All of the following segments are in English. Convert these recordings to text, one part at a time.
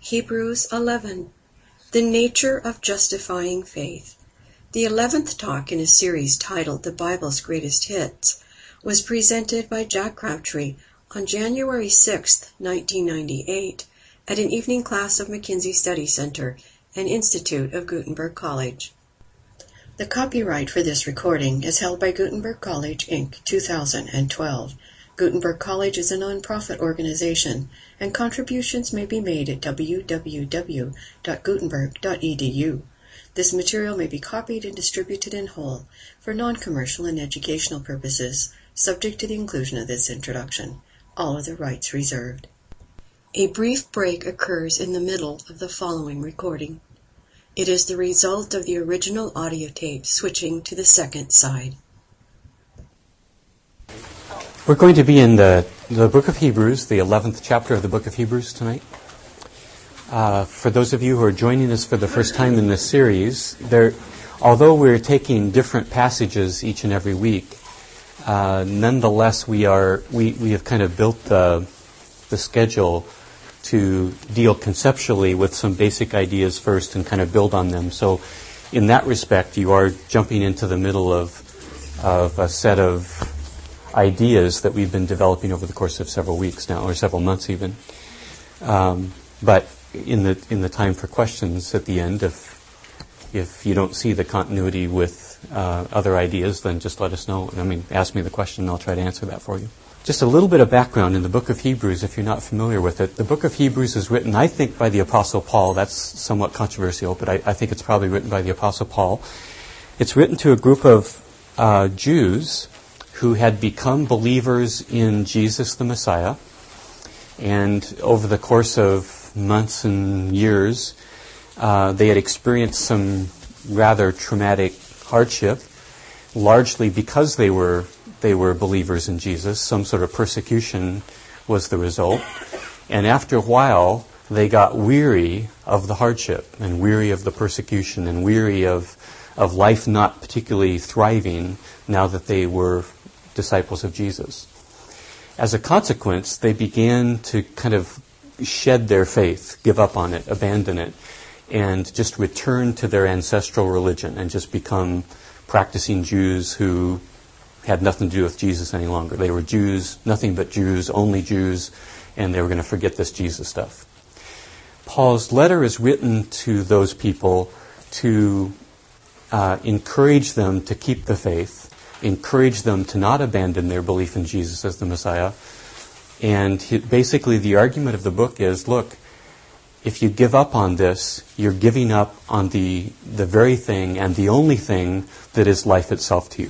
Hebrews 11. The Nature of Justifying Faith. The 11th talk in a series titled The Bible's Greatest Hits was presented by Jack Crabtree on January 6, 1998, at an evening class of McKinsey Study Center, an institute of Gutenberg College. The copyright for this recording is held by Gutenberg College, Inc., 2012. Gutenberg College is a non-profit organization, and contributions may be made at www.gutenberg.edu. This material may be copied and distributed in whole for non-commercial and educational purposes, subject to the inclusion of this introduction. All other rights reserved. A brief break occurs in the middle of the following recording. It is the result of the original audio tape switching to the second side. We're going to be in the book of Hebrews, the 11th chapter of the book of Hebrews tonight. For those of you who are joining us for the first time in this series, although we're taking different passages each and every week, nonetheless we have kind of built the schedule to deal conceptually with some basic ideas first and kind of build on them. So in that respect, you are jumping into the middle of a set of ideas that we've been developing over the course of several weeks now, or several months even. But in the time for questions at the end, if you don't see the continuity with other ideas, then just let us know. Ask me the question and I'll try to answer that for you. Just a little bit of background in the book of Hebrews, if you're not familiar with it. The book of Hebrews is written, I think, by the Apostle Paul. That's somewhat controversial, but I think it's probably written by the Apostle Paul. It's written to a group of Jews who had become believers in Jesus the Messiah. And over the course of months and years, they had experienced some rather traumatic hardship, largely because they were believers in Jesus. Some sort of persecution was the result. And after a while, they got weary of the hardship and weary of the persecution and weary of life not particularly thriving now that they were disciples of Jesus. As a consequence, they began to kind of shed their faith, give up on it, abandon it, and just return to their ancestral religion and just become practicing Jews who had nothing to do with Jesus any longer. They were Jews, nothing but Jews, only Jews, and they were going to forget this Jesus stuff. Paul's letter is written to those people to encourage them to keep the faith, encourage them to not abandon their belief in Jesus as the Messiah. And basically the argument of the book is, look, if you give up on this, you're giving up on the very thing and the only thing that is life itself to you.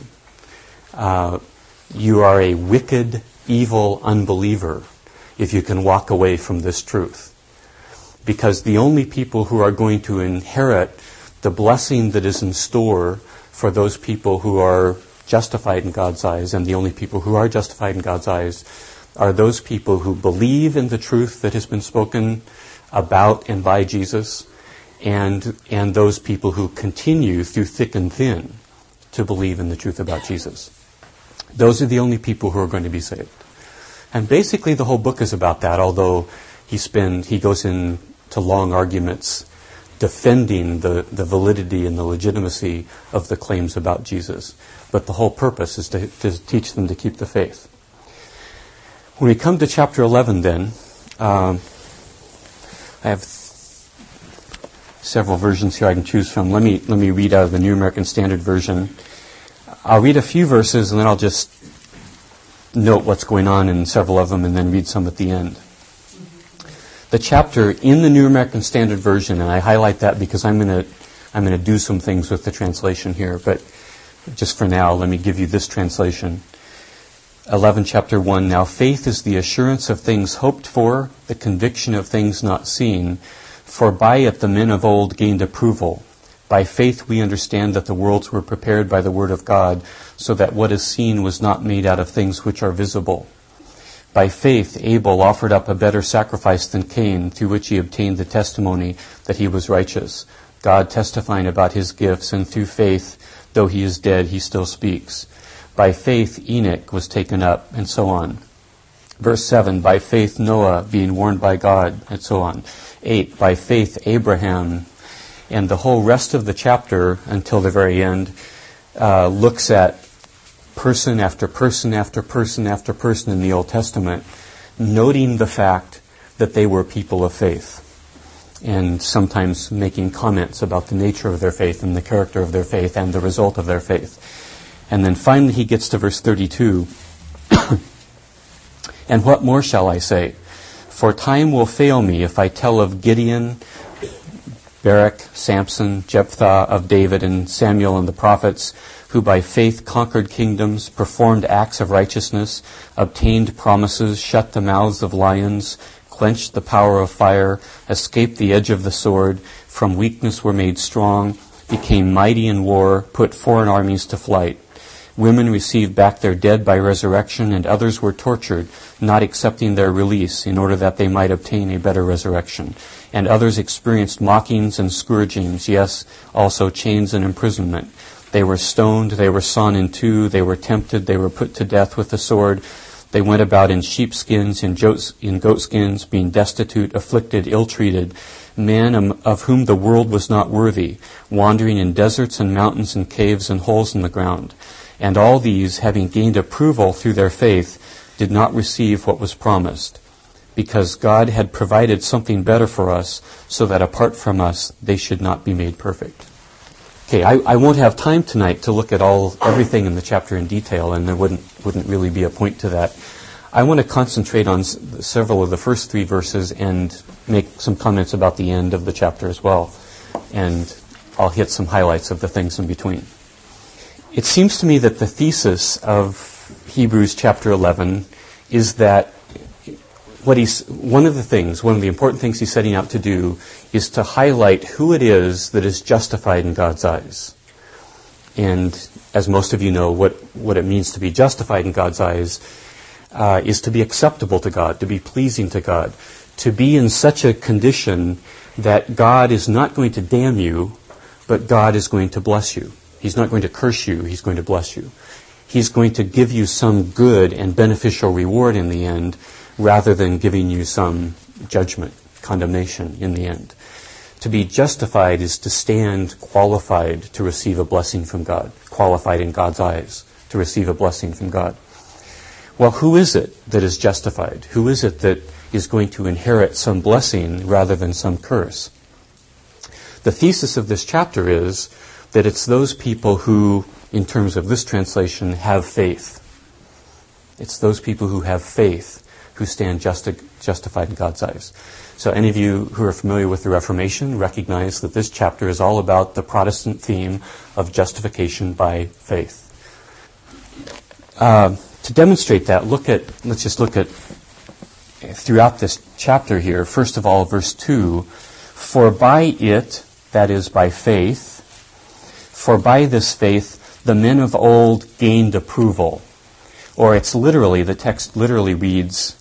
You are a wicked, evil unbeliever if you can walk away from this truth. Because the only people who are going to inherit the blessing that is in store for those people who are justified in God's eyes, and the only people who are justified in God's eyes are those people who believe in the truth that has been spoken about and by Jesus, and those people who continue through thick and thin to believe in the truth about Jesus. Those are the only people who are going to be saved. And basically the whole book is about that, although he goes into long arguments defending the validity and the legitimacy of the claims about Jesus. But the whole purpose is to teach them to keep the faith. When we come to chapter 11 then, I have several versions here I can choose from. Let me read out of the New American Standard Version. I'll read a few verses and then I'll just note what's going on in several of them and then read some at the end. The chapter in the New American Standard Version, and I highlight that because I'm going to do some things with the translation here, but just for now, let me give you this translation. 11, chapter 1. Now faith is the assurance of things hoped for, the conviction of things not seen, for by it the men of old gained approval. By faith we understand that the worlds were prepared by the word of God, so that what is seen was not made out of things which are visible. By faith Abel offered up a better sacrifice than Cain, through which he obtained the testimony that he was righteous, God testifying about his gifts, and through faith, though he is dead, he still speaks. By faith Enoch was taken up, and so on. Verse 7, by faith Noah, being warned by God, and so on. 8, by faith Abraham. And the whole rest of the chapter, until the very end, looks at person after person after person after person in the Old Testament, noting the fact that they were people of faith, and sometimes making comments about the nature of their faith and the character of their faith and the result of their faith. And then finally he gets to verse 32. And what more shall I say? For time will fail me if I tell of Gideon, Barak, Samson, Jephthah, of David and Samuel and the prophets, who by faith conquered kingdoms, performed acts of righteousness, obtained promises, shut the mouths of lions, quenched the power of fire, escaped the edge of the sword, from weakness were made strong, became mighty in war, put foreign armies to flight. Women received back their dead by resurrection, and others were tortured, not accepting their release in order that they might obtain a better resurrection. And others experienced mockings and scourgings, yes, also chains and imprisonment. They were stoned, they were sawn in two, they were tempted, they were put to death with the sword. They went about in sheepskins, in goatskins, being destitute, afflicted, ill-treated, men of whom the world was not worthy, wandering in deserts and mountains and caves and holes in the ground. And all these, having gained approval through their faith, did not receive what was promised, because God had provided something better for us, so that apart from us, they should not be made perfect. Okay, I won't have time tonight to look at everything in the chapter in detail, and there wouldn't really be a point to that. I want to concentrate on several of the first 3 verses and make some comments about the end of the chapter as well, and I'll hit some highlights of the things in between. It seems to me that the thesis of Hebrews chapter 11 is that one of the important things he's setting out to do is to highlight who it is that is justified in God's eyes. And as most of you know, what it means to be justified in God's eyes is to be acceptable to God, to be pleasing to God, to be in such a condition that God is not going to damn you, but God is going to bless you. He's not going to curse you, he's going to bless you. He's going to give you some good and beneficial reward in the end, rather than giving you some judgment, condemnation in the end. To be justified is to stand qualified to receive a blessing from God, qualified in God's eyes to receive a blessing from God. Well, who is it that is justified? Who is it that is going to inherit some blessing rather than some curse? The thesis of this chapter is that it's those people who, in terms of this translation, have faith. It's those people who have faith who stand justified in God's eyes. So any of you who are familiar with the Reformation recognize that this chapter is all about the Protestant theme of justification by faith. To demonstrate that, let's just look at throughout this chapter here. First of all, verse 2, for by it, that is by faith, for by this faith the men of old gained approval. Or the text literally reads,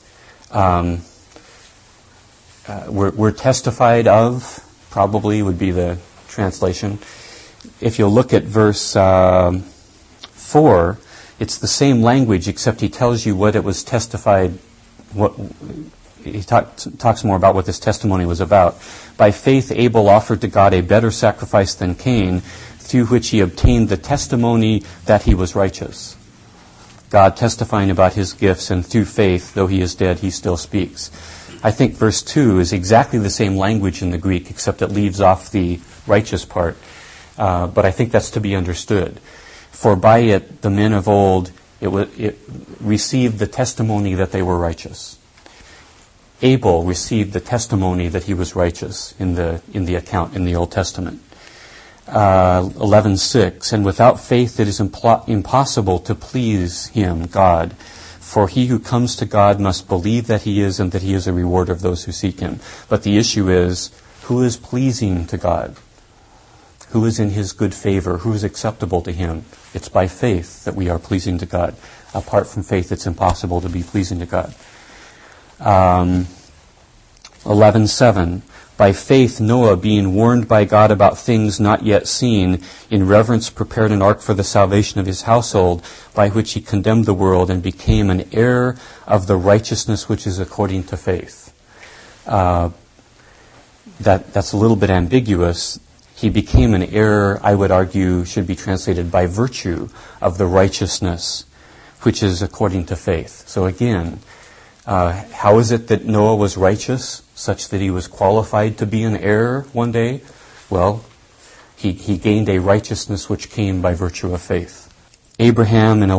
were testified of, probably would be the translation. If you'll look at verse 4, it's the same language, except he tells you what it was testified, he talks more about what this testimony was about. By faith Abel offered to God a better sacrifice than Cain, through which he obtained the testimony that he was righteous. God testifying about his gifts, and through faith, though he is dead, he still speaks. I think verse 2 is exactly the same language in the Greek, except it leaves off the righteous part. But I think that's to be understood. For by it, the men of old, it received the testimony that they were righteous. Abel received the testimony that he was righteous in the account in the Old Testament. 11:6, and without faith it is impossible to please him, God. For he who comes to God must believe that he is, and that he is a rewarder of those who seek him. But the issue is, who is pleasing to God? Who is in his good favor? Who is acceptable to him? It's by faith that we are pleasing to God. Apart from faith, it's impossible to be pleasing to God. 11:7. By faith Noah, being warned by God about things not yet seen, in reverence prepared an ark for the salvation of his household, by which he condemned the world and became an heir of the righteousness which is according to faith. That's a little bit ambiguous. He became an heir, I would argue, should be translated by virtue of the righteousness which is according to faith. So again, how is it that Noah was righteous, such that he was qualified to be an heir one day? Well, he gained a righteousness which came by virtue of faith. Abraham in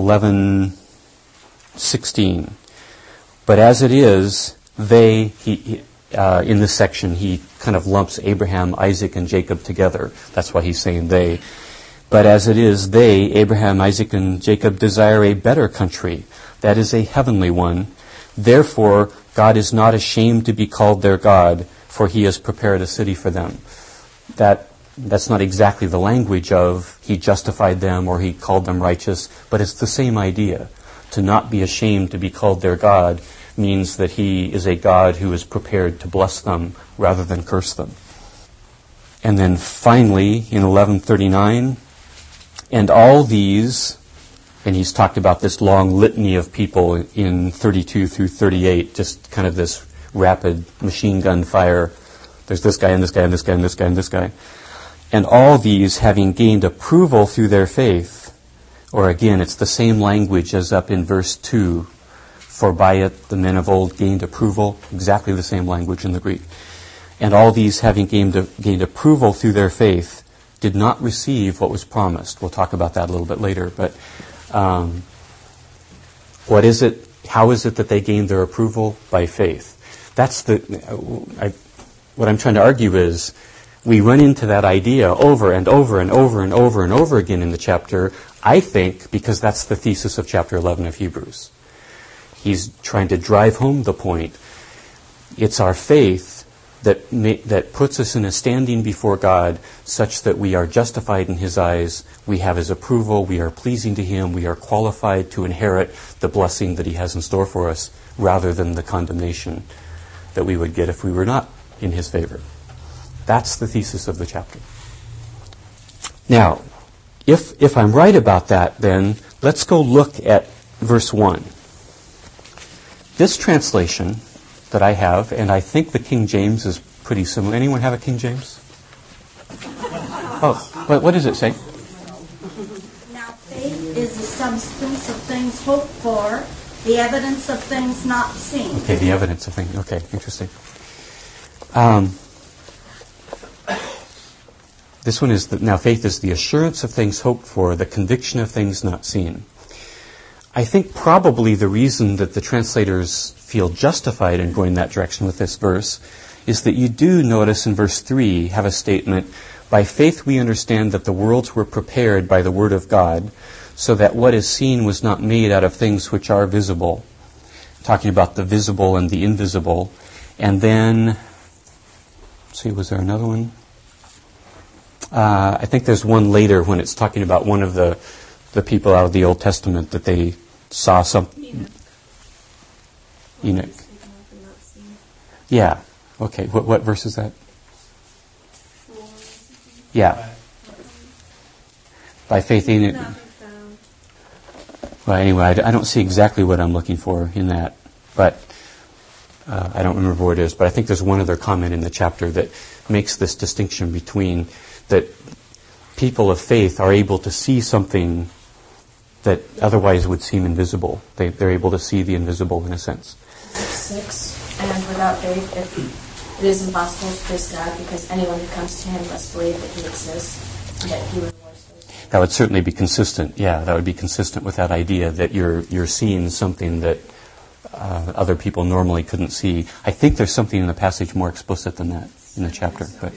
11:16. But as it is, they, in this section, he kind of lumps Abraham, Isaac, and Jacob together. That's why he's saying they. But as it is, they, Abraham, Isaac, and Jacob, desire a better country, that is a heavenly one. Therefore, God is not ashamed to be called their God, for he has prepared a city for them. That's not exactly the language of he justified them or he called them righteous, but it's the same idea. To not be ashamed to be called their God means that he is a God who is prepared to bless them rather than curse them. And then finally, in 11:39, and all these, and he's talked about this long litany of people in 32 through 38, just kind of this rapid machine gun fire. There's this guy and this guy and this guy and this guy and this guy. And all these, having gained approval through their faith, or again, it's the same language as up in verse 2, for by it the men of old gained approval, exactly the same language in the Greek. And all these, having gained approval through their faith, did not receive what was promised. We'll talk about that a little bit later, but what is it? How is it that they gained their approval? By faith. That's what I'm trying to argue is we run into that idea over and over and over and over and over again in the chapter, I think, because that's the thesis of chapter 11 of Hebrews. He's trying to drive home the point. It's our faith that puts us in a standing before God such that we are justified in his eyes, we have his approval, we are pleasing to him, we are qualified to inherit the blessing that he has in store for us, rather than the condemnation that we would get if we were not in his favor. That's the thesis of the chapter. Now, if I'm right about that, then let's go look at verse 1. This translation that I have, and I think the King James is pretty similar. Anyone have a King James? Oh, what does it say? Now faith is the substance of things hoped for, the evidence of things not seen. Okay, the evidence of things. Okay, interesting. This one is, now faith is the assurance of things hoped for, the conviction of things not seen. I think probably the reason that the translators feel justified in going that direction with this verse is that you do notice in verse 3 have a statement, by faith we understand that the worlds were prepared by the word of God, so that what is seen was not made out of things which are visible. Talking about the visible and the invisible. And then, let's see, was there another one? I think there's one later when it's talking about one of the people out of the Old Testament that they saw something. Enoch. Yeah. Okay. What verse is that? Yeah. By faith Enoch. Well, anyway, I don't see exactly what I'm looking for in that, but I don't remember what it is. But I think there's one other comment in the chapter that makes this distinction between that people of faith are able to see something that otherwise would seem invisible. They're able to see the invisible in a sense. 6, and without faith it is impossible to please God, because anyone who comes to him must believe that he exists, and that he rewards those. That would certainly be consistent. Yeah, that would be consistent with that idea that you're seeing something that other people normally couldn't see. I think there's something in the passage more explicit than that in the chapter. But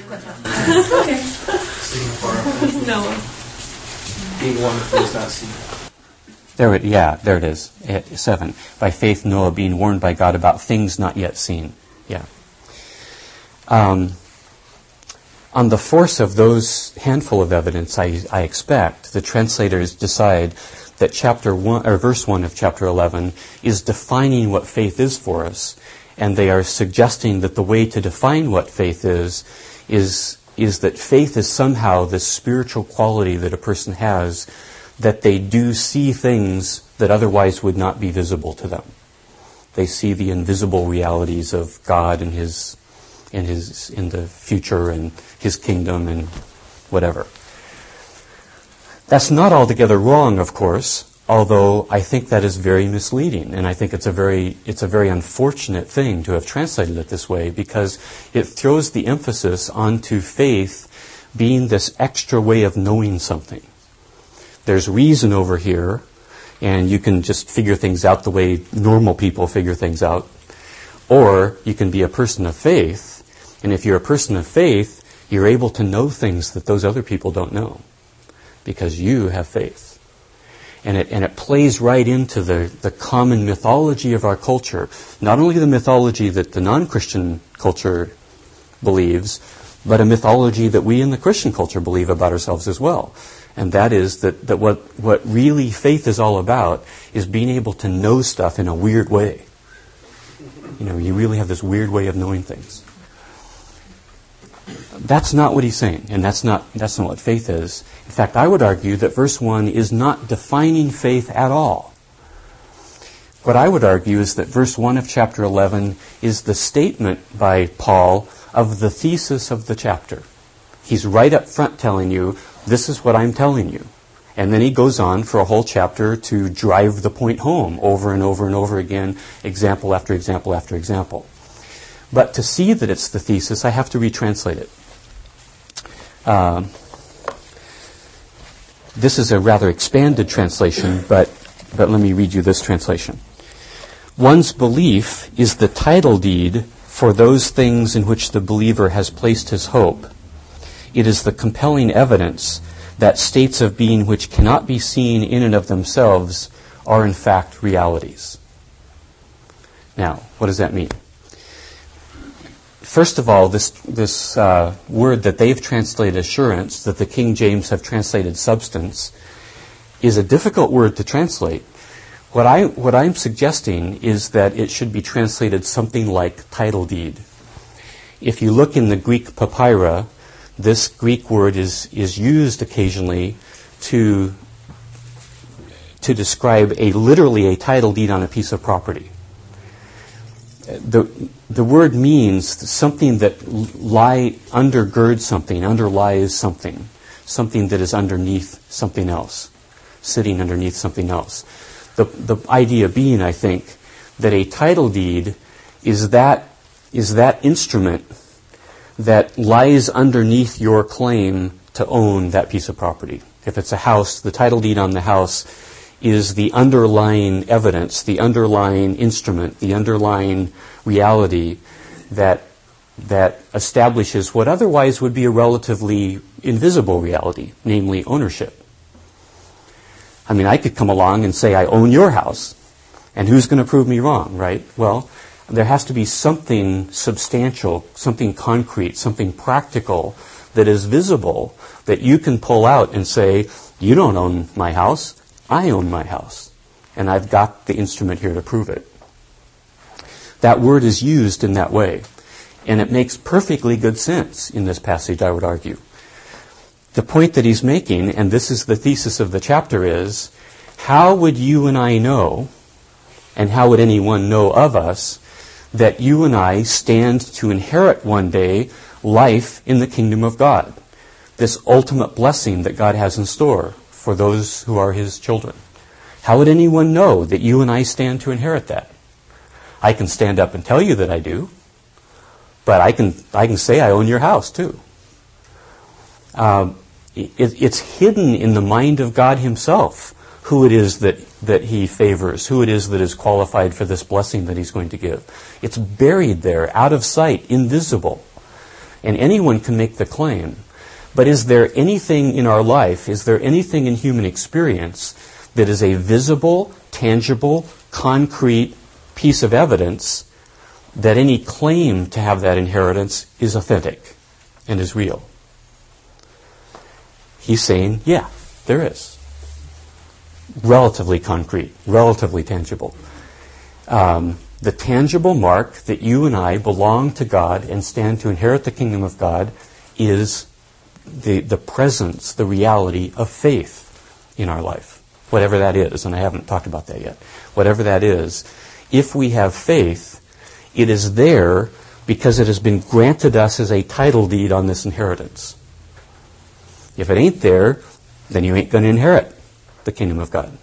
Noah. Being one who does not see. There it is. 7. By faith Noah, being warned by God about things not yet seen. Yeah. On the force of those handful of evidence, I expect the translators decide that chapter 1 or verse 1 of chapter 11 is defining what faith is for us, And they are suggesting that the way to define what faith is that faith is somehow this spiritual quality that a person has, that they do see things that otherwise would not be visible to them. They see the invisible realities of God and in the future and His kingdom and whatever. That's not altogether wrong, of course, although I think that is very misleading, and I think it's a very unfortunate thing to have translated it this way, because it throws the emphasis onto faith being this extra way of knowing something. There's reason over here, and you can just figure things out the way normal people figure things out. Or you can be a person of faith, and if you're a person of faith, you're able to know things that those other people don't know, because you have faith. And it plays right into the common mythology of our culture. Not only the mythology that the non-Christian culture believes, but a mythology that we in the Christian culture believe about ourselves as well. And that is that what really faith is all about is being able to know stuff in a weird way. You really have this weird way of knowing things. That's not what he's saying, and that's not what faith is. In fact, I would argue that verse 1 is not defining faith at all. What I would argue is that verse 1 of chapter 11 is the statement by Paul of the thesis of the chapter. He's right up front telling you, this is what I'm telling you. And then he goes on for a whole chapter to drive the point home over and over and over again, example after example after example. But to see that it's the thesis, I have to retranslate it. This is a rather expanded translation, but let me read you this translation. One's belief is the title deed for those things in which the believer has placed his hope. It is the compelling evidence that states of being which cannot be seen in and of themselves are in fact realities. Now, what does that mean? First of all, this word that they've translated assurance, that the King James have translated substance, is a difficult word to translate. What I'm suggesting is that it should be translated something like title deed. If you look in the Greek papyra, this Greek word is used occasionally to describe literally a title deed on a piece of property. The word means something that undergirds something, underlies something that is underneath something else, sitting underneath something else. The idea being, I think, that a title deed is that instrument that lies underneath your claim to own that piece of property. If it's a house, the title deed on the house is the underlying evidence, the underlying instrument, the underlying reality that establishes what otherwise would be a relatively invisible reality, namely ownership. I mean, I could come along and say, I own your house, and who's going to prove me wrong, right? Well, there has to be something substantial, something concrete, something practical that is visible that you can pull out and say, you don't own my house, I own my house, and I've got the instrument here to prove it. That word is used in that way, and it makes perfectly good sense in this passage, I would argue. The point that he's making, and this is the thesis of the chapter, is how would you and I know, and how would anyone know of us, that you and I stand to inherit one day life in the kingdom of God, this ultimate blessing that God has in store for those who are His children? How would anyone know that you and I stand to inherit that? I can stand up and tell you that I do, but I can say I own your house too. It's hidden in the mind of God Himself who it is that He favors, who it is that is qualified for this blessing that He's going to give. It's buried there, out of sight, invisible. And anyone can make the claim. But is there anything in our life, is there anything in human experience that is a visible, tangible, concrete piece of evidence that any claim to have that inheritance is authentic and is real? He's saying, yeah, there is. Relatively concrete, relatively tangible. The tangible mark that you and I belong to God and stand to inherit the kingdom of God is the presence, the reality of faith in our life. Whatever that is, and I haven't talked about that yet. Whatever that is, if we have faith, it is there because it has been granted us as a title deed on this inheritance. If it ain't there, then you ain't going to inherit the kingdom of God.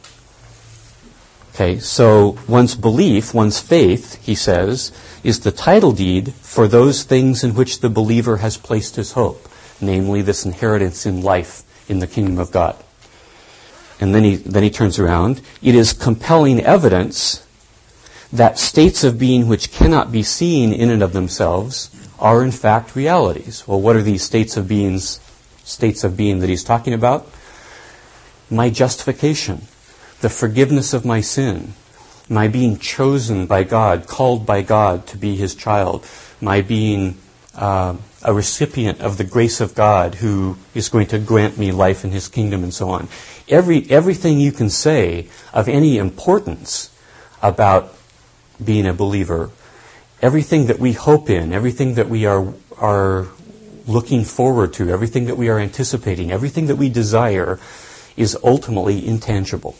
Okay, so one's belief, one's faith, he says, is the title deed for those things in which the believer has placed his hope, namely this inheritance in life in the kingdom of God. And then he turns around. It is compelling evidence that states of being which cannot be seen in and of themselves are in fact realities. Well, what are these states of being that he's talking about? My justification, the forgiveness of my sin, my being chosen by God, called by God to be his child, my being a recipient of the grace of God who is going to grant me life in his kingdom and so on. Everything you can say of any importance about being a believer, everything that we hope in, everything that we are looking forward to, everything that we are anticipating, everything that we desire is ultimately intangible.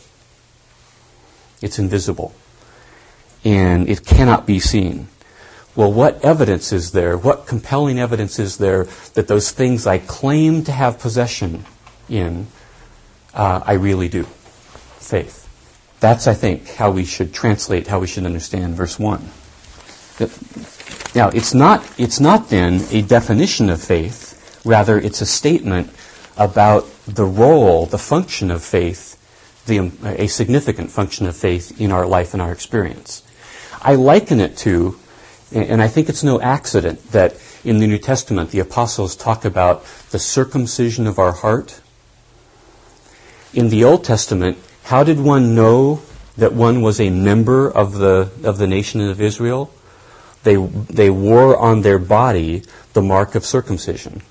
It's invisible. And it cannot be seen. Well, what evidence is there? What compelling evidence is there that those things I claim to have possession in, I really do? Faith. That's, I think, how we should translate, how we should understand verse 1. Now, it's not then a definition of faith. Rather, it's a statement about the role, the function of faith, a significant function of faith in our life and our experience. I liken it to, and I think it's no accident that in the New Testament the apostles talk about the circumcision of our heart. In the Old Testament, how did one know that one was a member of the nation of Israel? They wore on their body the mark of circumcision.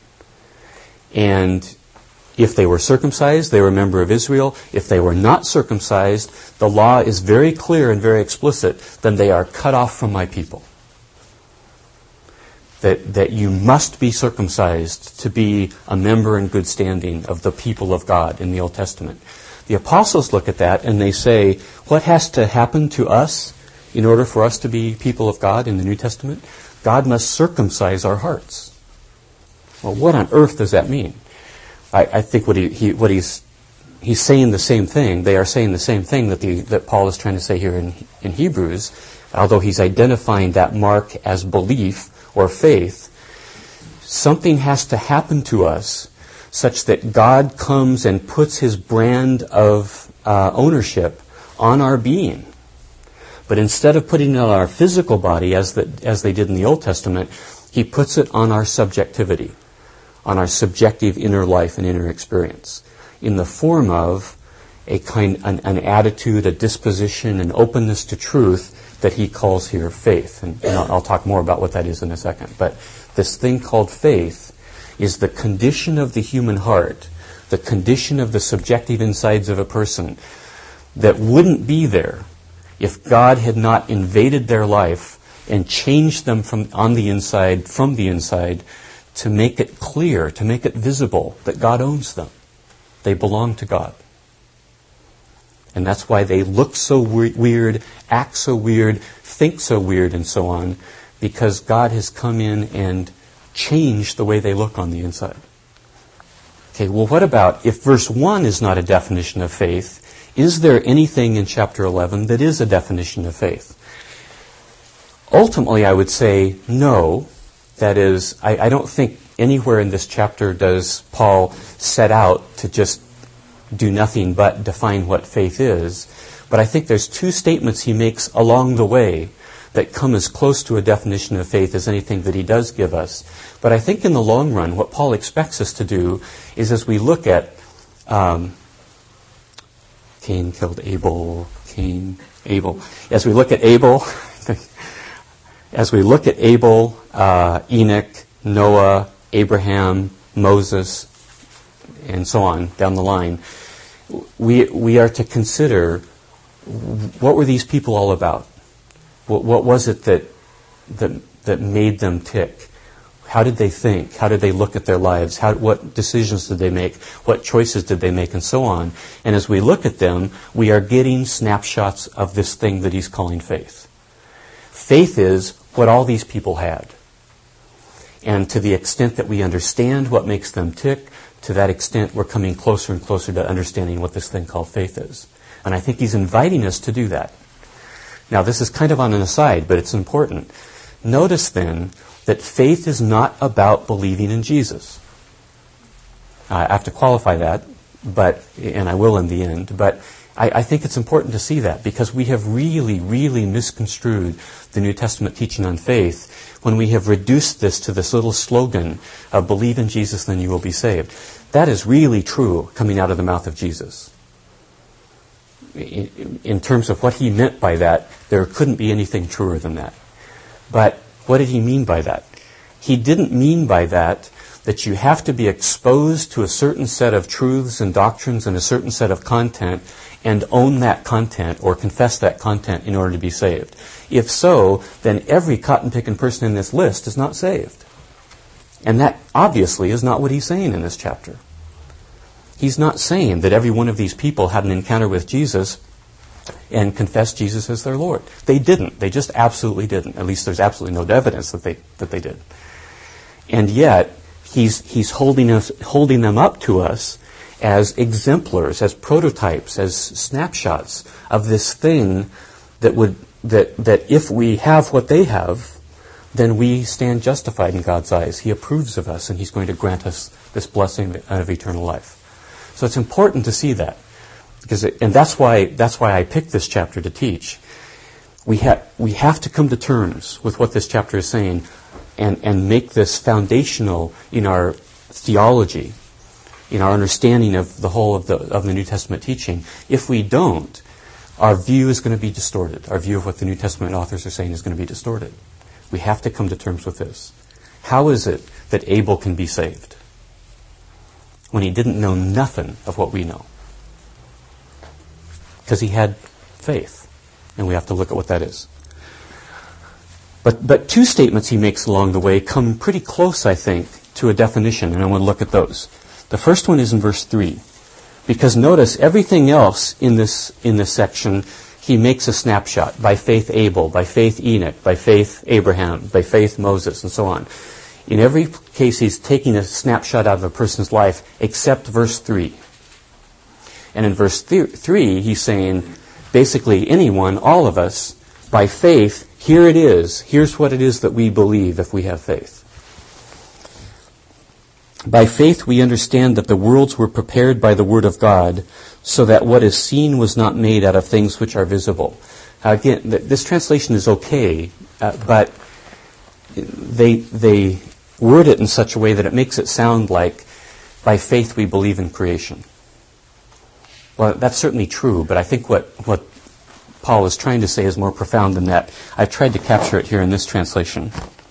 And if they were circumcised, they were a member of Israel. If they were not circumcised, the law is very clear and very explicit, then they are cut off from my people. That you must be circumcised to be a member in good standing of the people of God in the Old Testament. The apostles look at that and they say, what has to happen to us in order for us to be people of God in the New Testament? God must circumcise our hearts. Well, what on earth does that mean? I think what he's saying the same thing. They are saying the same thing that Paul is trying to say here in Hebrews, although he's identifying that mark as belief or faith. Something has to happen to us such that God comes and puts his brand of ownership on our being. But instead of putting it on our physical body as they did in the Old Testament, he puts it on our subjectivity, on our subjective inner life and inner experience, in the form of an attitude, a disposition, an openness to truth that he calls here faith. And I'll talk more about what that is in a second. But this thing called faith is the condition of the human heart, the condition of the subjective insides of a person that wouldn't be there if God had not invaded their life and changed them from the inside to make it clear, to make it visible that God owns them. They belong to God. And that's why they look so weird, act so weird, think so weird, and so on, because God has come in and changed the way they look on the inside. Okay, well, what about if verse 1 is not a definition of faith? Is there anything in chapter 11 that is a definition of faith? Ultimately, I would say no. That is, I don't think anywhere in this chapter does Paul set out to just do nothing but define what faith is. But I think there's two statements he makes along the way that come as close to a definition of faith as anything that he does give us. But I think in the long run, what Paul expects us to do is as we look at Cain killed Abel, Abel. As we look at Abel, Enoch, Noah, Abraham, Moses, and so on down the line, we are to consider what were these people all about? What was it that made them tick? How did they think? How did they look at their lives? What decisions did they make? What choices did they make? And so on. And as we look at them, we are getting snapshots of this thing that he's calling faith. Faith is what all these people had. And to the extent that we understand what makes them tick, to that extent we're coming closer and closer to understanding what this thing called faith is. And I think he's inviting us to do that. Now, this is kind of on an aside, but it's important. Notice then that faith is not about believing in Jesus. I have to qualify that, and I will in the end, but I think it's important to see that because we have really, really misconstrued the New Testament teaching on faith when we have reduced this to this little slogan of believe in Jesus, then you will be saved. That is really true coming out of the mouth of Jesus. In terms of what he meant by that, there couldn't be anything truer than that. But what did he mean by that? He didn't mean by that you have to be exposed to a certain set of truths and doctrines and a certain set of content and own that content or confess that content in order to be saved. If so, then every cotton-picking person in this list is not saved. And that obviously is not what he's saying in this chapter. He's not saying that every one of these people had an encounter with Jesus and confessed Jesus as their Lord. They didn't. They just absolutely didn't. At least there's absolutely no evidence that they did. And yet, he's holding them up to us as exemplars, as prototypes, as snapshots of this thing that if we have what they have, then we stand justified in God's eyes. He approves of us, and he's going to grant us this blessing of eternal life. So it's important to see that, and that's why I picked this chapter to teach. We have to come to terms with what this chapter is saying, and make this foundational in our theology, in our understanding of the whole of the New Testament teaching. If we don't, our view is going to be distorted. Our view of what the New Testament authors are saying is going to be distorted. We have to come to terms with this. How is it that Abel can be saved when he didn't know nothing of what we know? Because he had faith, and we have to look at what that is. But two statements he makes along the way come pretty close, I think, to a definition, and I want to look at those. The first one is in verse 3. Because notice, everything else in this section, he makes a snapshot. By faith Abel, by faith Enoch, by faith Abraham, by faith Moses, and so on. In every case, he's taking a snapshot out of a person's life, except verse 3. And in verse 3, he's saying, basically, anyone, all of us, by faith, here it is. Here's what it is that we believe if we have faith. By faith we understand that the worlds were prepared by the word of God, so that what is seen was not made out of things which are visible. Again, this translation is okay, but they word it in such a way that it makes it sound like, by faith we believe in creation. Well, that's certainly true, but I think what Paul is trying to say is more profound than that. I've tried to capture it here in this translation.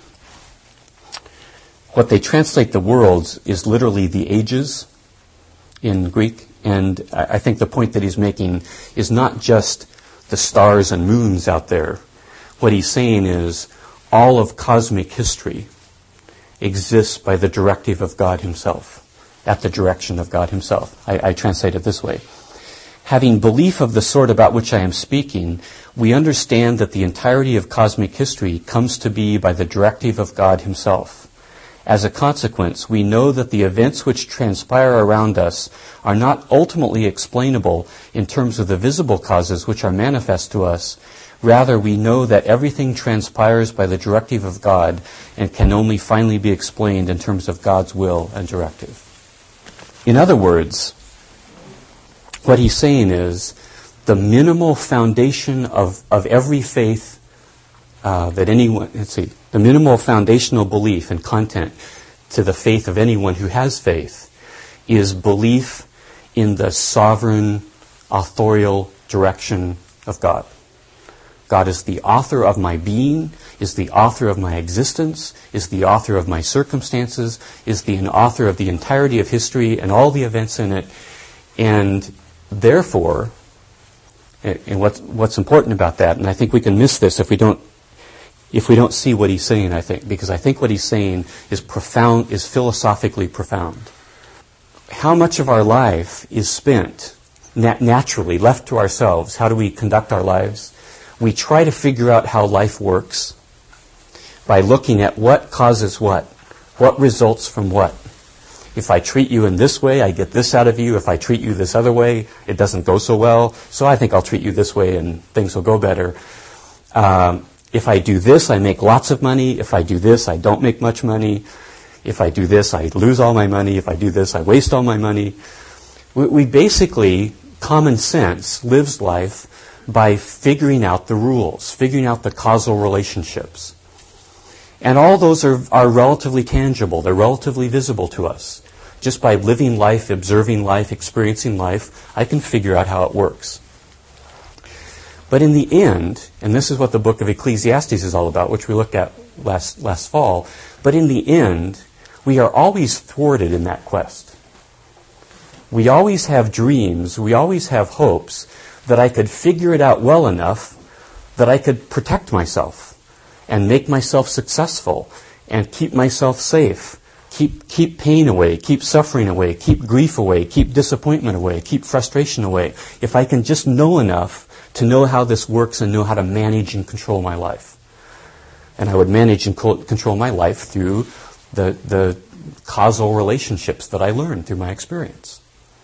What they translate the worlds is literally the ages in Greek, and I think the point that he's making is not just the stars and moons out there. What he's saying is all of cosmic history exists by the directive of God himself, at the direction of God himself. I translate it this way. Having belief of the sort about which I am speaking, we understand that the entirety of cosmic history comes to be by the directive of God himself. As a consequence, we know that the events which transpire around us are not ultimately explainable in terms of the visible causes which are manifest to us. Rather, we know that everything transpires by the directive of God and can only finally be explained in terms of God's will and directive. In other words, what he's saying is the minimal foundation of every faith that anyone, the minimal foundational belief and content to the faith of anyone who has faith is belief in the sovereign, authorial direction of God. God is the author of my being, is the author of my existence, is the author of my circumstances, is the author of the entirety of history and all the events in it, and therefore, And what's important about that, and I think we can miss this if we don't see what he's saying, I think, because I think what he's saying is profound, is philosophically profound. How much of our life is spent naturally, left to ourselves? How do we conduct our lives? We try to figure out how life works by looking at what causes what results from what. If I treat you in this way, I get this out of you. If I treat you this other way, it doesn't go so well. So I think I'll treat you this way and things will go better. If I do this, I make lots of money. If I do this, I don't make much money. If I do this, I lose all my money. If I do this, I waste all my money. We basically, common sense lives life by figuring out the rules, figuring out the causal relationships. And all those are relatively tangible. They're relatively visible to us. Just by living life, observing life, experiencing life, I can figure out how it works. But in the end, and this is what the book of Ecclesiastes is all about, which we looked at last fall, but in the end, we are always thwarted in that quest. We always have dreams, we always have hopes that I could figure it out well enough that I could protect myself and make myself successful and keep myself safe. Keep pain away, keep suffering away, keep grief away, keep disappointment away, keep frustration away. If I can just know enough to know how this works and know how to manage and control my life. And I would manage and control my life through the causal relationships that I learned through my experience.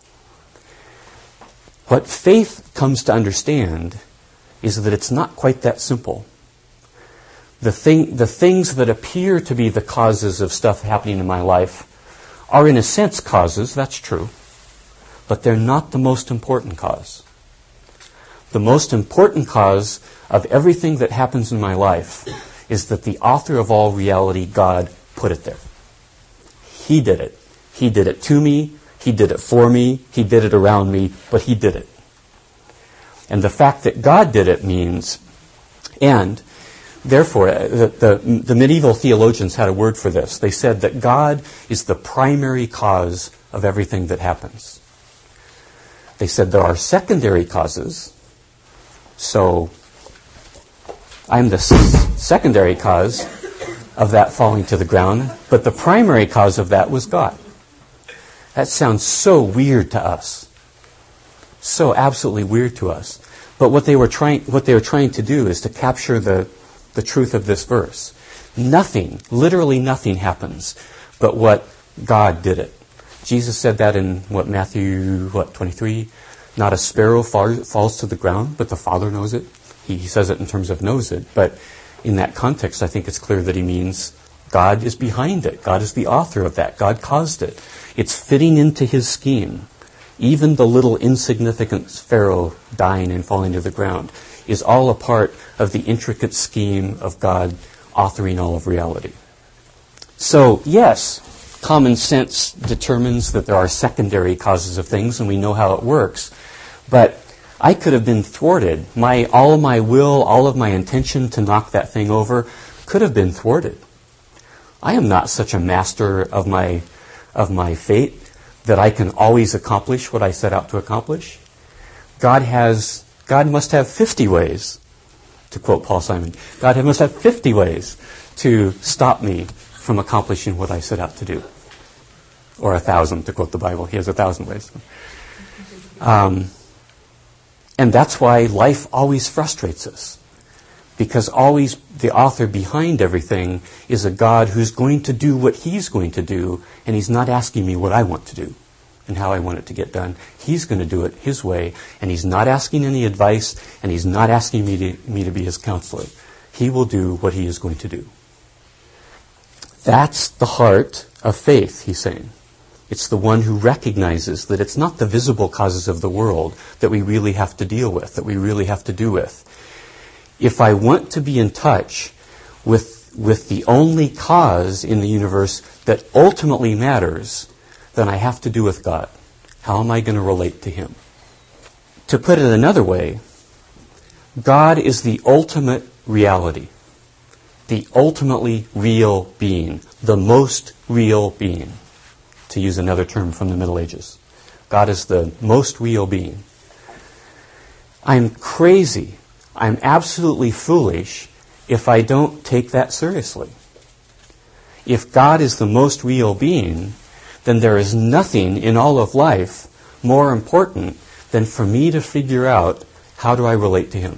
What faith comes to understand is that it's not quite that simple. The things that appear to be the causes of stuff happening in my life are in a sense causes, that's true, but they're not the most important cause. The most important cause of everything that happens in my life is that the author of all reality, God, put it there. He did it. He did it to me. He did it for me. He did it around me, but He did it. And the fact that God did it means, and therefore, the medieval theologians had a word for this. They said that God is the primary cause of everything that happens. They said there are secondary causes. So, I'm the secondary cause of that falling to the ground, but the primary cause of that was God. That sounds so weird to us. So absolutely weird to us. But what they were trying to do is to capture the truth of this verse. Nothing, literally nothing happens but what God did it. Jesus said that in Matthew 23? Not a sparrow falls to the ground, but the Father knows it. He says it in terms of knows it, but in that context I think it's clear that he means God is behind it. God is the author of that. God caused it. It's fitting into His scheme. Even the little insignificant sparrow dying and falling to the ground is all a part of the intricate scheme of God authoring all of reality. So, yes, common sense determines that there are secondary causes of things, and we know how it works. But I could have been thwarted. All of my will, all of my intention to knock that thing over could have been thwarted. I am not such a master of my fate that I can always accomplish what I set out to accomplish. God must have 50 ways, to quote Paul Simon. God must have 50 ways to stop me from accomplishing what I set out to do. Or 1,000, to quote the Bible. He has 1,000 ways. And that's why life always frustrates us. Because always the author behind everything is a God who's going to do what He's going to do, and He's not asking me what I want to do and how I want it to get done. He's going to do it His way, and He's not asking any advice, and He's not asking me to be His counselor. He will do what He is going to do. That's the heart of faith, he's saying. It's the one who recognizes that it's not the visible causes of the world that we really have to deal with, that we really have to do with. If I want to be in touch with the only cause in the universe that ultimately matters, then I have to do with God. How am I going to relate to Him? To put it another way, God is the ultimate reality, the ultimately real being, the most real being, to use another term from the Middle Ages. God is the most real being. I'm crazy. I'm absolutely foolish if I don't take that seriously. If God is the most real being, then there is nothing in all of life more important than for me to figure out how do I relate to Him.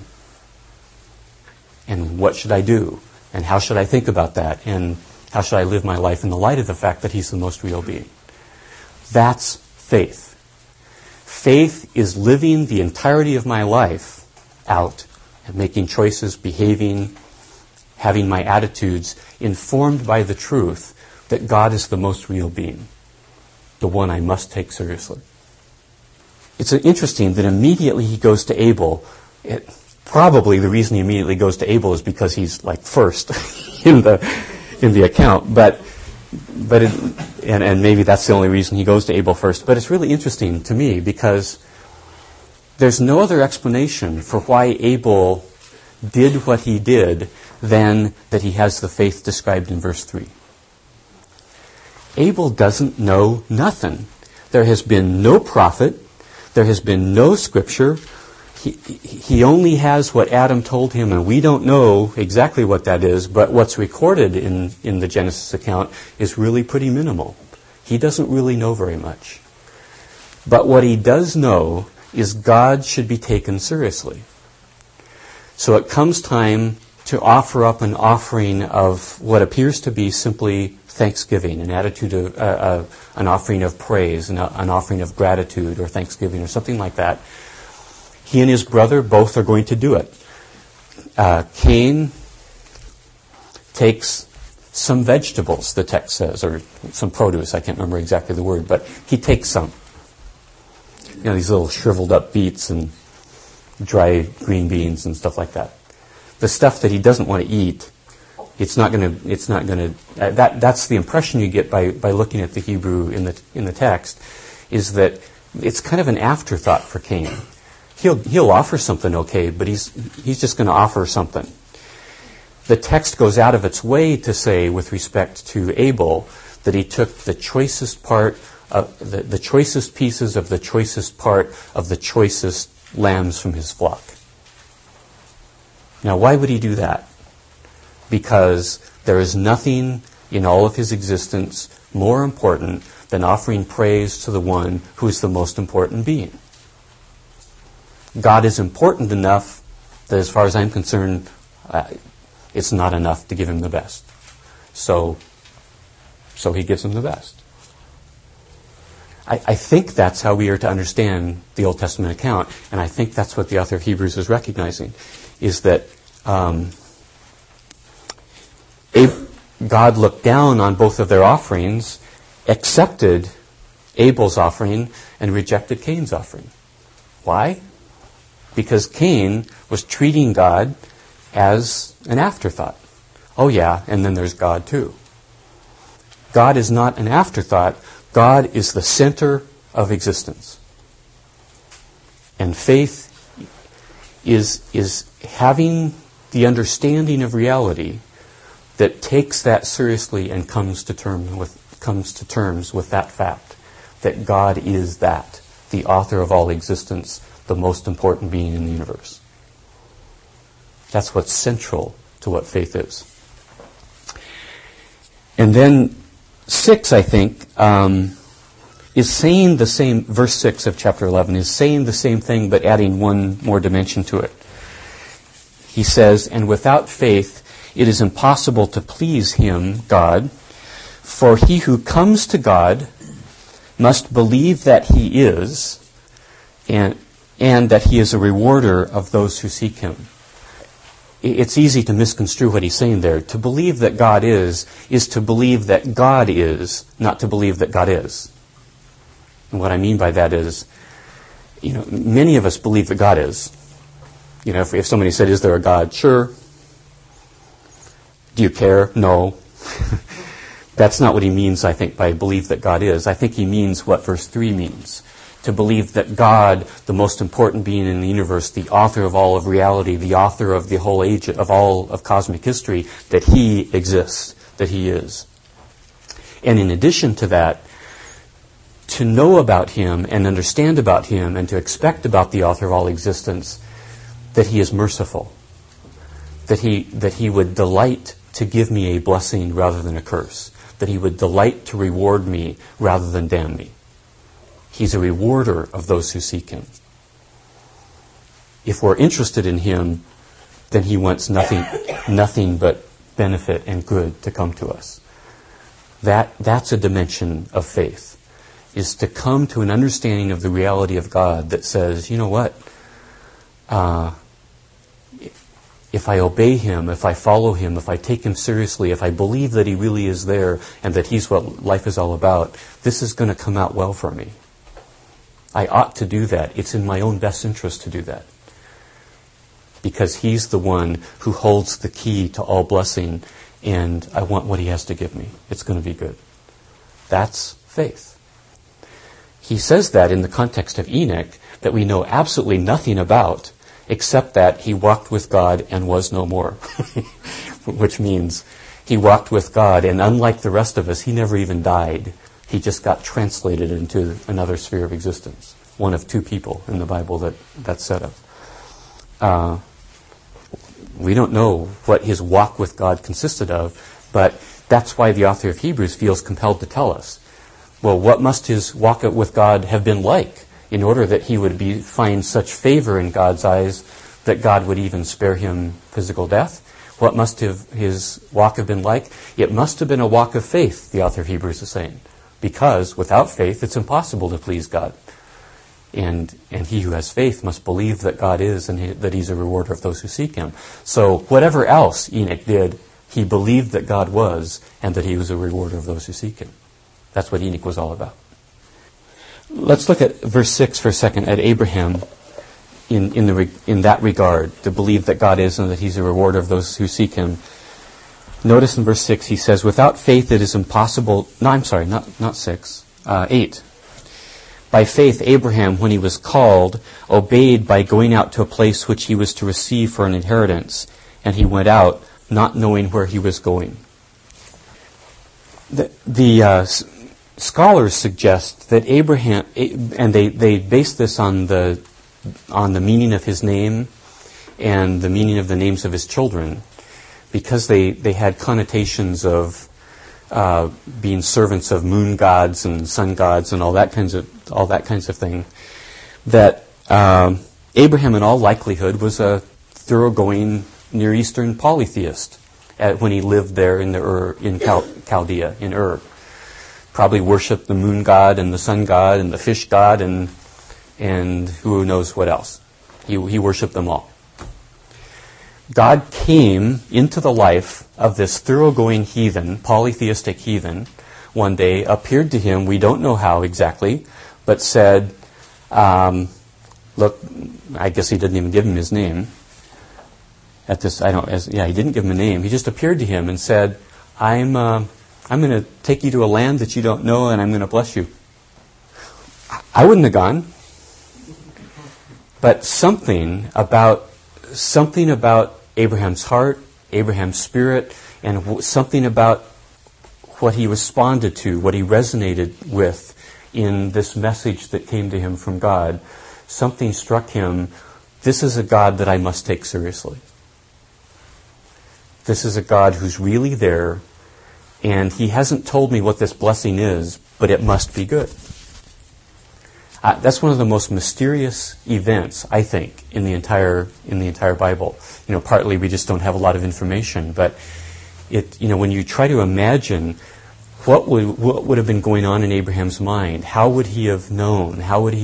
And what should I do? And how should I think about that? And how should I live my life in the light of the fact that He's the most real being? That's faith. Faith is living the entirety of my life out and making choices, behaving, having my attitudes informed by the truth that God is the most real being, the one I must take seriously. It's interesting that immediately he goes to Abel. Probably the reason he immediately goes to Abel is because he's like first in the account, and maybe that's the only reason he goes to Abel first. But it's really interesting to me because there's no other explanation for why Abel did what he did than that he has the faith described in verse 3. Abel doesn't know nothing. There has been no prophet. There has been no scripture. He only has what Adam told him, and we don't know exactly what that is, but what's recorded in the Genesis account is really pretty minimal. He doesn't really know very much. But what he does know is God should be taken seriously. So it comes time to offer up an offering of what appears to be simply thanksgiving, an attitude of an offering of praise, an offering of gratitude or thanksgiving or something like that. He and his brother both are going to do it. Cain takes some vegetables, the text says, or some produce, I can't remember exactly the word, but he takes some. You know, these little shriveled up beets and dry green beans and stuff like that. The stuff that he doesn't want to eat, that's the impression you get by looking at the Hebrew in the text, is that it's kind of an afterthought for Cain. He'll offer something okay, but he's just going to offer something. The text goes out of its way to say, with respect to Abel, that he took the choicest part of the choicest pieces of the choicest part of the choicest lambs from his flock. Now, why would he do that? Because there is nothing in all of his existence more important than offering praise to the one who is the most important being. God is important enough that, as far as I'm concerned, it's not enough to give him the best. So he gives him the best. I think that's how we are to understand the Old Testament account, and I think that's what the author of Hebrews is recognizing, is that God looked down on both of their offerings, accepted Abel's offering, and rejected Cain's offering. Why? Because Cain was treating God as an afterthought. Oh yeah, and then there's God too. God is not an afterthought. God is the center of existence. And faith is having the understanding of reality that takes that seriously and comes to terms with that fact, that God is that, the author of all existence, the most important being in the universe. That's what's central to what faith is. And then 6, I think, is saying the same, verse 6 of chapter 11, is saying the same thing but adding one more dimension to it. He says, and without faith it is impossible to please him, God, for he who comes to God must believe that he is, and that he is a rewarder of those who seek him. It's easy to misconstrue what he's saying there. To believe that God is to believe that God is, not to believe that God is. And what I mean by that is, many of us believe that God is. If somebody said, is there a God? Sure. Do you care? No. That's not what he means, I think, by believe that God is. I think he means what verse 3 means. To believe that God, the most important being in the universe, the author of all of reality, the author of the whole age, of all of cosmic history, that he exists, that he is. And in addition to that, to know about him and understand about him and to expect about the author of all existence that he is merciful, that he would delight to give me a blessing rather than a curse, that he would delight to reward me rather than damn me. He's a rewarder of those who seek him. If we're interested in him, then he wants nothing but benefit and good to come to us. That's a dimension of faith, is to come to an understanding of the reality of God that says, you know what? If I obey him, if I follow him, if I take him seriously, if I believe that he really is there and that he's what life is all about, this is going to come out well for me. I ought to do that. It's in my own best interest to do that. Because he's the one who holds the key to all blessing, and I want what he has to give me. It's going to be good. That's faith. He says that in the context of Enoch, that we know absolutely nothing about, except that he walked with God and was no more. Which means he walked with God, and unlike the rest of us, he never even died. He just got translated into another sphere of existence. One of two people in the Bible that's said of. We don't know what his walk with God consisted of, but that's why the author of Hebrews feels compelled to tell us. Well, what must his walk with God have been like in order that he would find such favor in God's eyes that God would even spare him physical death? What must his walk have been like? It must have been a walk of faith, the author of Hebrews is saying. Because without faith, it's impossible to please God. And he who has faith must believe that God is and that he's a rewarder of those who seek him. So whatever else Enoch did, he believed that God was and that he was a rewarder of those who seek him. That's what Enoch was all about. Let's look at verse 6 for a second, at Abraham in that regard, to believe that God is and that he's a rewarder of those who seek him. Notice in verse 6 he says, without faith it is impossible... No, I'm sorry, not 6. 8. By faith, Abraham, when he was called, obeyed by going out to a place which he was to receive for an inheritance, and he went out, not knowing where he was going. The scholars suggest that Abraham, and they base this on the meaning of his name and the meaning of the names of his children, because they had connotations of being servants of moon gods and sun gods and all that kinds of thing. That Abraham, in all likelihood, was a thoroughgoing Near Eastern polytheist when he lived there in Chaldea, in Ur. Probably worshipped the moon god and the sun god and the fish god and who knows what else. He worshipped them all. God came into the life of this thoroughgoing heathen, polytheistic heathen, one day, appeared to him, we don't know how exactly, but said, look, I guess he didn't even give him his name. He didn't give him a name. He just appeared to him and said, I'm going to take you to a land that you don't know, and I'm going to bless you. I wouldn't have gone. But something about Abraham's heart, Abraham's spirit, and something about what he responded to, what he resonated with in this message that came to him from God, something struck him. This is a God that I must take seriously. This is a God who's really there, and he hasn't told me what this blessing is, but it must be good. That's one of the most mysterious events, I think, in the entire Bible. Partly we just don't have a lot of information, but when you try to imagine what would have been going on in Abraham's mind, how would he have known?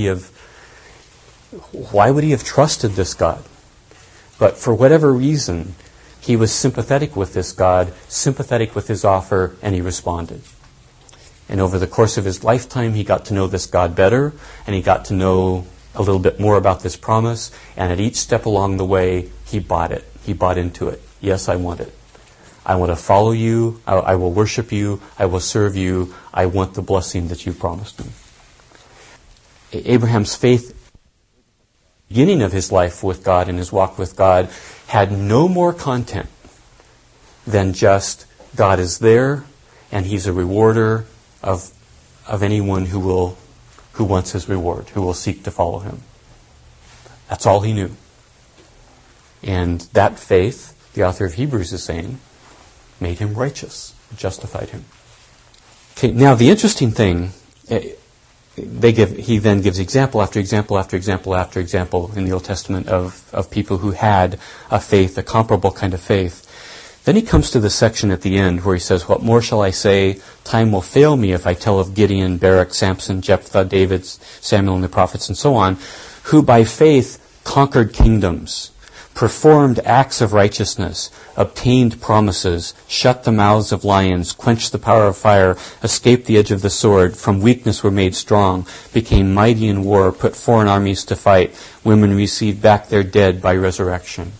Why would he have trusted this God? But for whatever reason, he was sympathetic with this God, sympathetic with his offer, and he responded. And over the course of his lifetime, he got to know this God better, and he got to know a little bit more about this promise, and at each step along the way, he bought it. He bought into it. Yes, I want it. I want to follow you. I will worship you. I will serve you. I want the blessing that you promised me. Abraham's faith, beginning of his life with God and his walk with God, had no more content than just God is there, and he's a rewarder of anyone who wants his reward, who will seek to follow him. That's all he knew. And that faith, the author of Hebrews is saying, made him righteous, justified him. Okay, now the interesting thing, he then gives example after example after example after example in the Old Testament of people who had a faith, a comparable kind of faith. Then he comes to the section at the end where he says, "What more shall I say? Time will fail me if I tell of Gideon, Barak, Samson, Jephthah, David, Samuel, and the prophets, and so on, who by faith conquered kingdoms, performed acts of righteousness, obtained promises, shut the mouths of lions, quenched the power of fire, escaped the edge of the sword, from weakness were made strong, became mighty in war, put foreign armies to fight, women received back their dead by resurrection."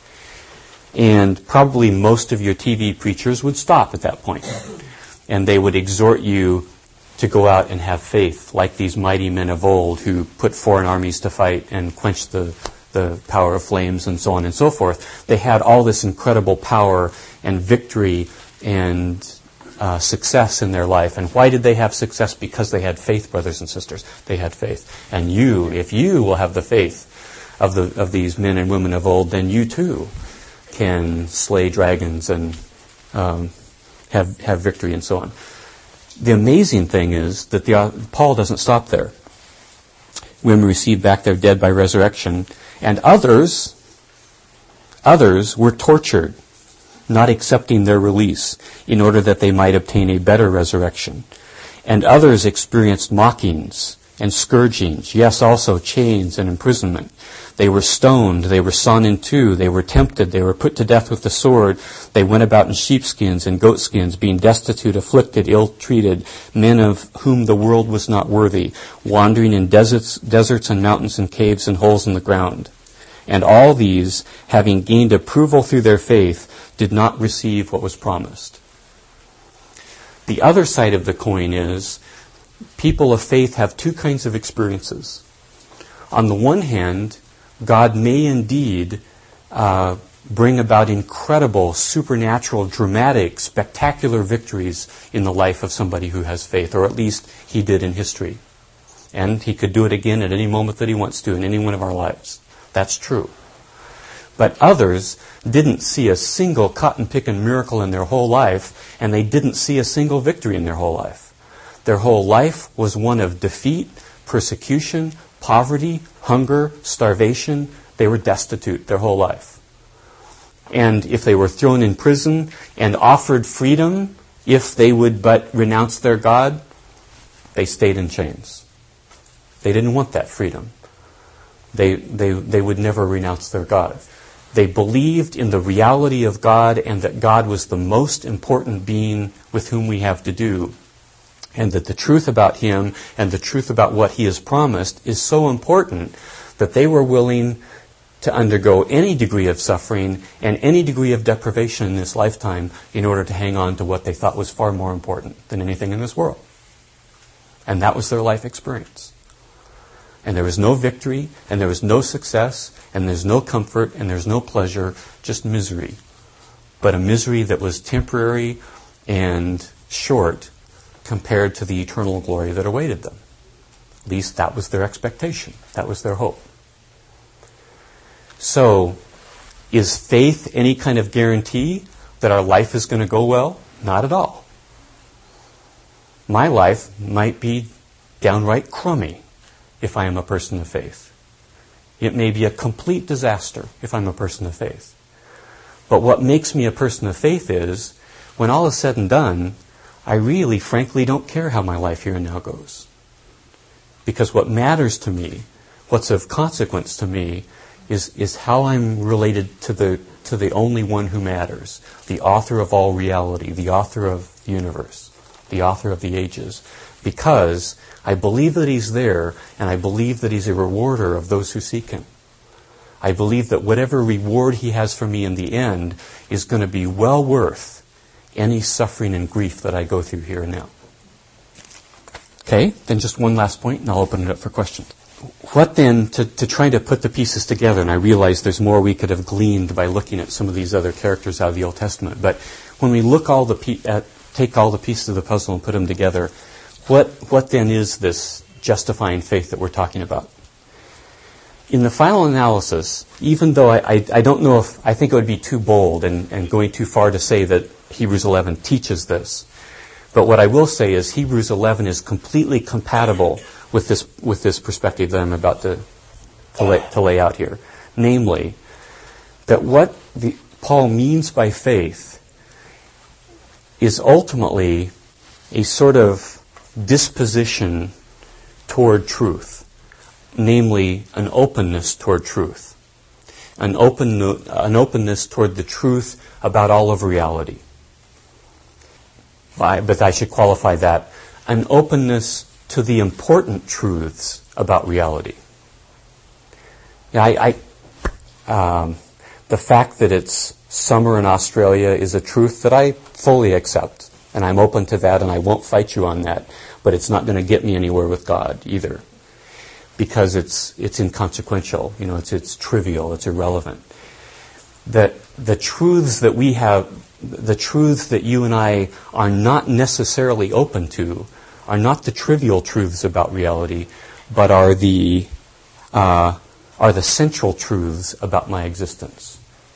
And probably most of your TV preachers would stop at that point. And they would exhort you to go out and have faith, like these mighty men of old who put foreign armies to fight and quenched the power of flames and so on and so forth. They had all this incredible power and victory and success in their life. And why did they have success? Because they had faith, brothers and sisters. They had faith. And you, if you will have the faith of these men and women of old, then you too can slay dragons and have victory and so on. The amazing thing is that Paul doesn't stop there. Women received back their dead by resurrection, and others were tortured, not accepting their release, in order that they might obtain a better resurrection. And others experienced mockings and scourgings, yes, also chains and imprisonment. They were stoned, they were sawn in two, they were tempted, they were put to death with the sword. They went about in sheepskins and goatskins, being destitute, afflicted, ill-treated, men of whom the world was not worthy, wandering in deserts and mountains and caves and holes in the ground. And all these, having gained approval through their faith, did not receive what was promised. The other side of the coin is, people of faith have two kinds of experiences. On the one hand, God may indeed bring about incredible, supernatural, dramatic, spectacular victories in the life of somebody who has faith, or at least he did in history. And he could do it again at any moment that he wants to in any one of our lives. That's true. But others didn't see a single cotton-picking miracle in their whole life, and they didn't see a single victory in their whole life. Their whole life was one of defeat, persecution, poverty, hunger, starvation. They were destitute their whole life. And if they were thrown in prison and offered freedom, if they would but renounce their God, they stayed in chains. They didn't want that freedom. They would never renounce their God. They believed in the reality of God and that God was the most important being with whom we have to do. And that the truth about Him and the truth about what He has promised is so important that they were willing to undergo any degree of suffering and any degree of deprivation in this lifetime in order to hang on to what they thought was far more important than anything in this world. And that was their life experience. And there was no victory, and there was no success, and there's no comfort, and there's no pleasure, just misery. But a misery that was temporary and short compared to the eternal glory that awaited them. At least that was their expectation. That was their hope. So, is faith any kind of guarantee that our life is going to go well? Not at all. My life might be downright crummy if I am a person of faith. It may be a complete disaster if I'm a person of faith. But what makes me a person of faith is, when all is said and done, I really, frankly, don't care how my life here and now goes. Because what matters to me, what's of consequence to me, is how I'm related to the only one who matters, the author of all reality, the author of the universe, the author of the ages. Because I believe that He's there, and I believe that He's a rewarder of those who seek Him. I believe that whatever reward He has for me in the end is going to be well worth any suffering and grief that I go through here and now. Okay, then just one last point, and I'll open it up for questions. What then, to try to put the pieces together, and I realize there's more we could have gleaned by looking at some of these other characters out of the Old Testament, but when we look take all the pieces of the puzzle and put them together, what then is this justifying faith that we're talking about? in the final analysis, even though I don't know if, I think it would be too bold and going too far to say that Hebrews 11 teaches this. But what I will say is Hebrews 11 is completely compatible with this perspective that I'm about to lay out here. Namely, that what Paul means by faith is ultimately a sort of disposition toward truth, namely an openness toward truth, an openness toward the truth about all of reality. But I should qualify that, an openness to the important truths about reality. The fact that it's summer in Australia is a truth that I fully accept, and I'm open to that, and I won't fight you on that, but it's not going to get me anywhere with God either, because it's inconsequential, it's trivial, it's irrelevant. That the truths that we have, the truths that you and I are not necessarily open to, are not the trivial truths about reality, but are the central truths about my existence.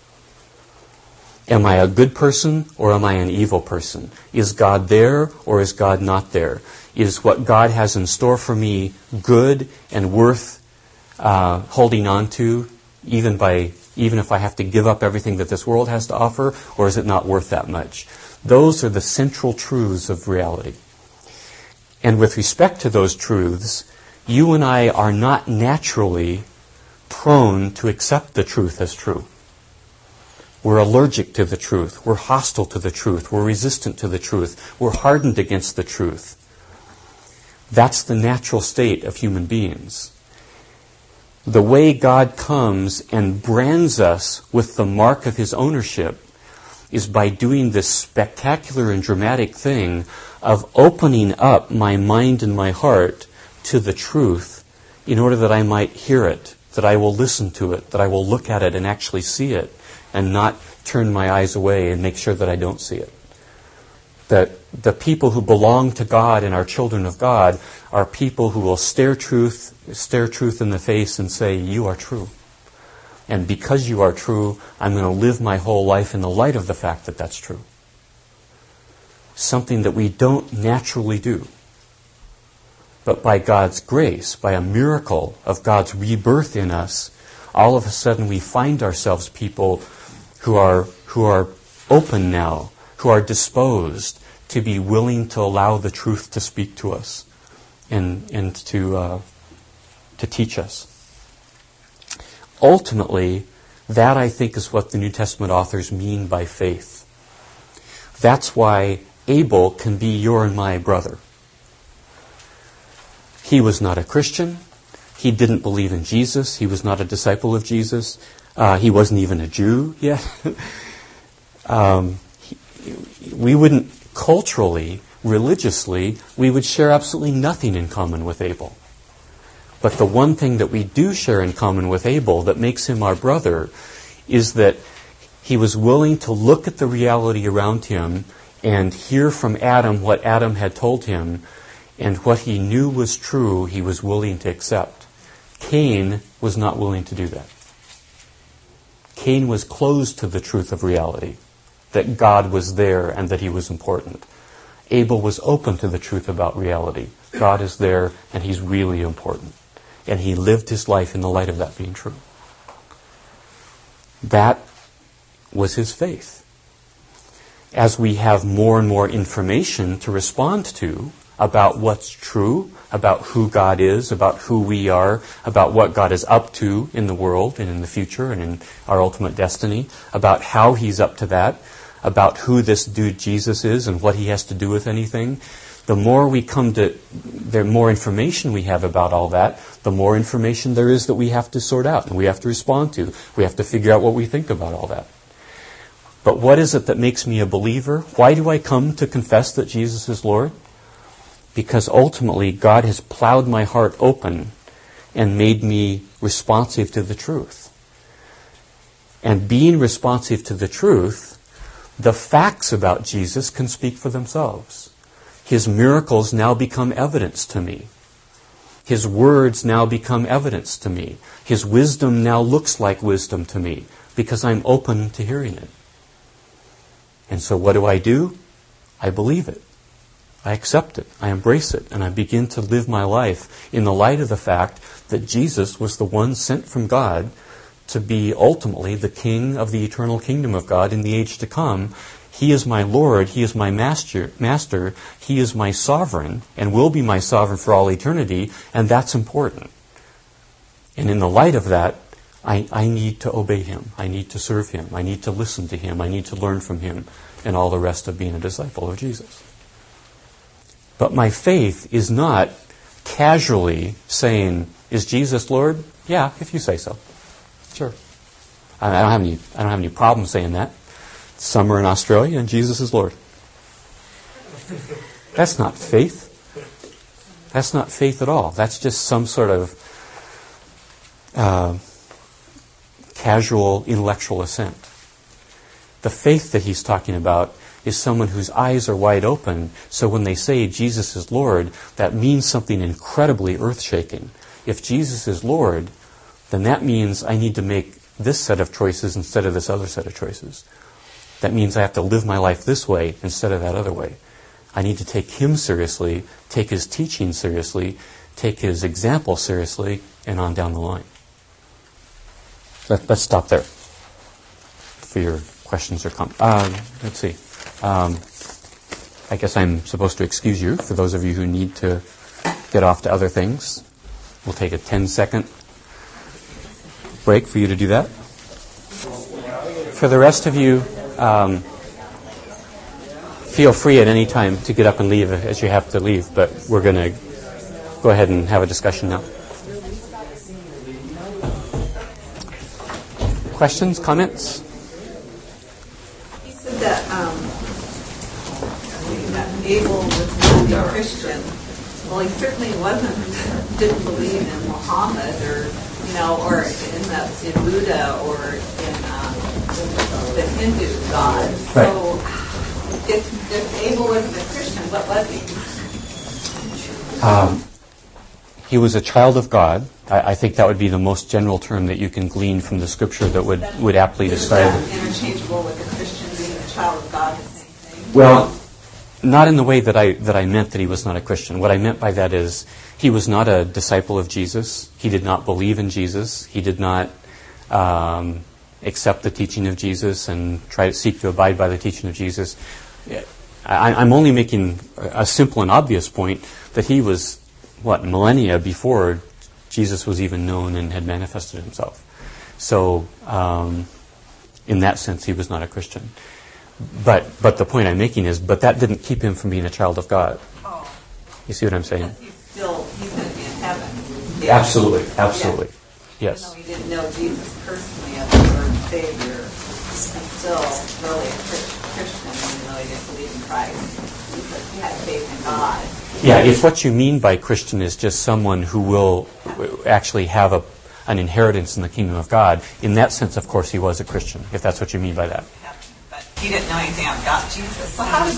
Am I a good person or am I an evil person? Is God there or is God not there? Is what God has in store for me good and worth holding on to, even if I have to give up everything that this world has to offer, or is it not worth that much? Those are the central truths of reality. And with respect to those truths, you and I are not naturally prone to accept the truth as true. We're allergic to the truth. We're hostile to the truth. We're resistant to the truth. We're hardened against the truth. That's the natural state of human beings. The way God comes and brands us with the mark of His ownership is by doing this spectacular and dramatic thing of opening up my mind and my heart to the truth in order that I might hear it, that I will listen to it, that I will look at it and actually see it, and not turn my eyes away and make sure that I don't see it. That the people who belong to God and are children of God are people who will stare truth in the face and say, "You are true. And because you are true, I'm going to live my whole life in the light of the fact that that's true." Something that we don't naturally do. But by God's grace, by a miracle of God's rebirth in us, all of a sudden we find ourselves people who are open now, who are disposed to be willing to allow the truth to speak to us and to teach us. Ultimately, that I think is what the New Testament authors mean by faith. That's why Abel can be your and my brother. He was not a Christian. He didn't believe in Jesus. He was not a disciple of Jesus. He wasn't even a Jew yet. We wouldn't, culturally, religiously, we would share absolutely nothing in common with Abel. But the one thing that we do share in common with Abel that makes him our brother is that he was willing to look at the reality around him and hear from Adam what Adam had told him, and what he knew was true, he was willing to accept. Cain was not willing to do that. Cain was closed to the truth of reality, that God was there and that He was important. Abel was open to the truth about reality. God is there and He's really important. And he lived his life in the light of that being true. That was his faith. As we have more and more information to respond to about what's true, about who God is, about who we are, about what God is up to in the world and in the future and in our ultimate destiny, about how He's up to that, about who this dude Jesus is and what He has to do with anything, the more more information we have about all that, the more information there is that we have to sort out and we have to respond to. We have to figure out what we think about all that. But what is it that makes me a believer? Why do I come to confess that Jesus is Lord? Because ultimately God has plowed my heart open and made me responsive to the truth. And being responsive to the truth, the facts about Jesus can speak for themselves. His miracles now become evidence to me. His words now become evidence to me. His wisdom now looks like wisdom to me because I'm open to hearing it. And so what do? I believe it. I accept it. I embrace it. And I begin to live my life in the light of the fact that Jesus was the one sent from God to be ultimately the king of the eternal kingdom of God in the age to come. He is my Lord. He is my master. He is my sovereign and will be my sovereign for all eternity. And that's important. And in the light of that, I need to obey Him. I need to serve Him. I need to listen to Him. I need to learn from Him and all the rest of being a disciple of Jesus. But my faith is not casually saying, is Jesus Lord? Yeah, if you say so. Sure. I don't have any problem saying that. Summer in Australia and Jesus is Lord. That's not faith. That's not faith at all. That's just some sort of casual intellectual assent. The faith that he's talking about is someone whose eyes are wide open, so when they say Jesus is Lord, that means something incredibly earth-shaking. If Jesus is Lord, then that means I need to make this set of choices instead of this other set of choices. That means I have to live my life this way instead of that other way. I need to take Him seriously, take His teaching seriously, take His example seriously, and on down the line. Let's stop there for your questions or comments. Let's see. I guess I'm supposed to excuse you for those of you who need to get off to other things. We'll take a 10-second break for you to do that. For the rest of you, feel free at any time to get up and leave as you have to leave, but we're going to go ahead and have a discussion now. Questions, comments? He said that Abel was not a Christian. Well, he certainly didn't believe in Muhammad or in Buddha or in the Hindu God. Right. So if Abel wasn't a Christian, what was he? He was a child of God. I think that would be the most general term that you can glean from the Scripture that would aptly describe it. Is that interchangeable with a Christian being a child of God, the same thing? Well, not in the way that I meant that he was not a Christian. What I meant by that is he was not a disciple of Jesus. He did not believe in Jesus. He did not accept the teaching of Jesus and try to seek to abide by the teaching of Jesus. I'm only making a simple and obvious point that he was, millennia before Jesus was even known and had manifested himself. So, in that sense, he was not a Christian. But the point I'm making is, that didn't keep him from being a child of God. Oh. You see what I'm saying? He's going to be in heaven. Yeah. Absolutely. Yeah. Yes. Even though he didn't know Jesus personally as the Lord and Savior, he's still really a Christian, even though he didn't believe in Christ, because he had faith in God. Yeah, if what you mean by Christian is just someone who will actually have an inheritance in the kingdom of God, in that sense, of course, he was a Christian, if that's what you mean by that. But he didn't know anything about Jesus. So how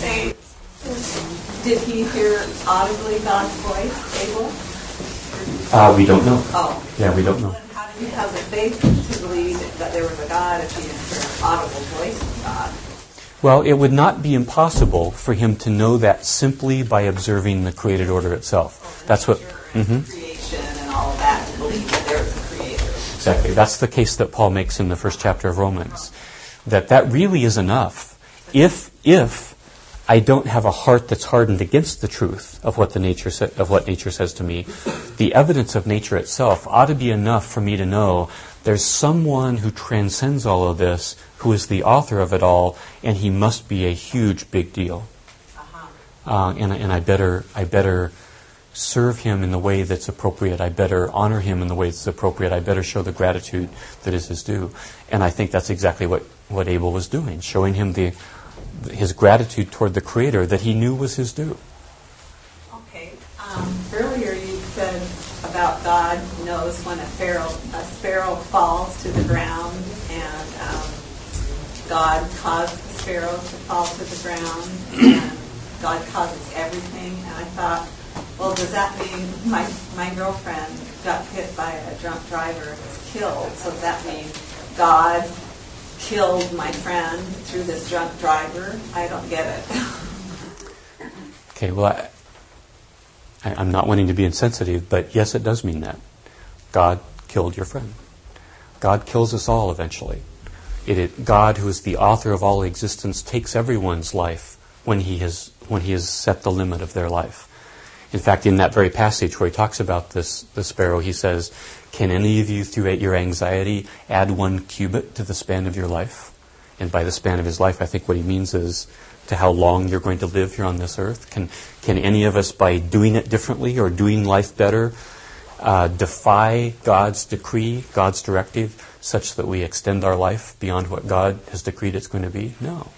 did he hear audibly God's voice, Abel? We don't know. Oh. Yeah, we don't know. Then how did he have the faith to believe that there was a God if he didn't hear an audible voice of God? Well, it would not be impossible for him to know that simply by observing the created order itself. That's what... Creation and all of that, to believe that there is a creator. Exactly. That's the case that Paul makes in the first chapter of Romans. That really is enough. If I don't have a heart that's hardened against the truth of what nature says to me, the evidence of nature itself ought to be enough for me to know there's someone who transcends all of this, who is the author of it all, and he must be a huge, big deal. And I better serve him in the way that's appropriate. I better honor him in the way that's appropriate. I better show the gratitude that is his due. And I think that's exactly what Abel was doing, showing him his gratitude toward the Creator that he knew was his due. Okay. Earlier you said about God knows when a sparrow falls to the ground, and God caused the sparrow to fall to the ground, and God causes everything. And I thought, Well, does that mean my girlfriend got hit by a drunk driver and was killed? So does that mean God killed my friend through this drunk driver? I don't get it. Okay, well, I'm not wanting to be insensitive, but yes, it does mean that. God killed your friend. God kills us all eventually. God, who is the author of all existence, takes everyone's life when he has set the limit of their life. In fact, in that very passage where he talks about the sparrow, he says, "Can any of you, through your anxiety, add 1 cubit to the span of your life?" And by the span of his life, I think what he means is to how long you're going to live here on this earth. Can any of us, by doing it differently or doing life better, defy God's decree, God's directive, such that we extend our life beyond what God has decreed it's going to be? No.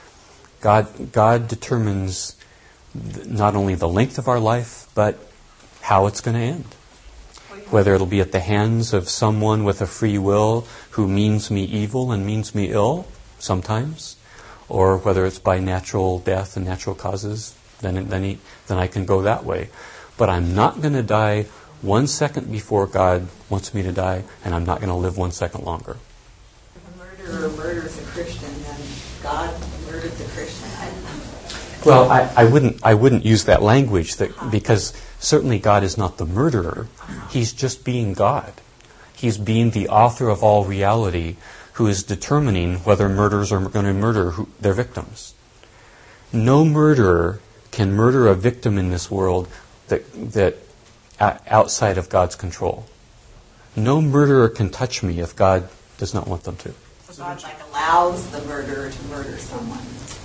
God determines not only the length of our life, but how it's going to end. Whether it'll be at the hands of someone with a free will who means me evil and means me ill, sometimes, or whether it's by natural death and natural causes, then I can go that way. But I'm not going to die 1 second before God wants me to die, and I'm not going to live 1 second longer. If a murderer murders a Christian, then God murdered the Christian. Well, I wouldn't use that language because certainly God is not the murderer. He's just being God. He's being the author of all reality, who is determining whether murderers are going to murder their victims. No murderer can murder a victim in this world that outside of God's control. No murderer can touch me if God does not want them to. So God allows the murderer to murder someone.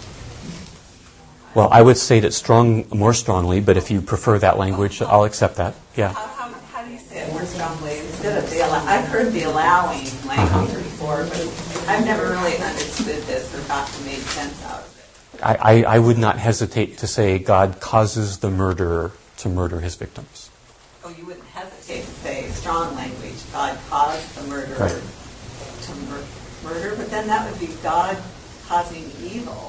Well, I would state it more strongly, but if you prefer that language, I'll accept that. Yeah. How do you say it more strongly? Instead of I've heard the allowing language before, but I've never really understood this or got to make sense out of it. I would not hesitate to say God causes the murderer to murder his victims. Oh, you wouldn't hesitate to say strong language. God caused the murderer to murder, but then that would be God causing evil.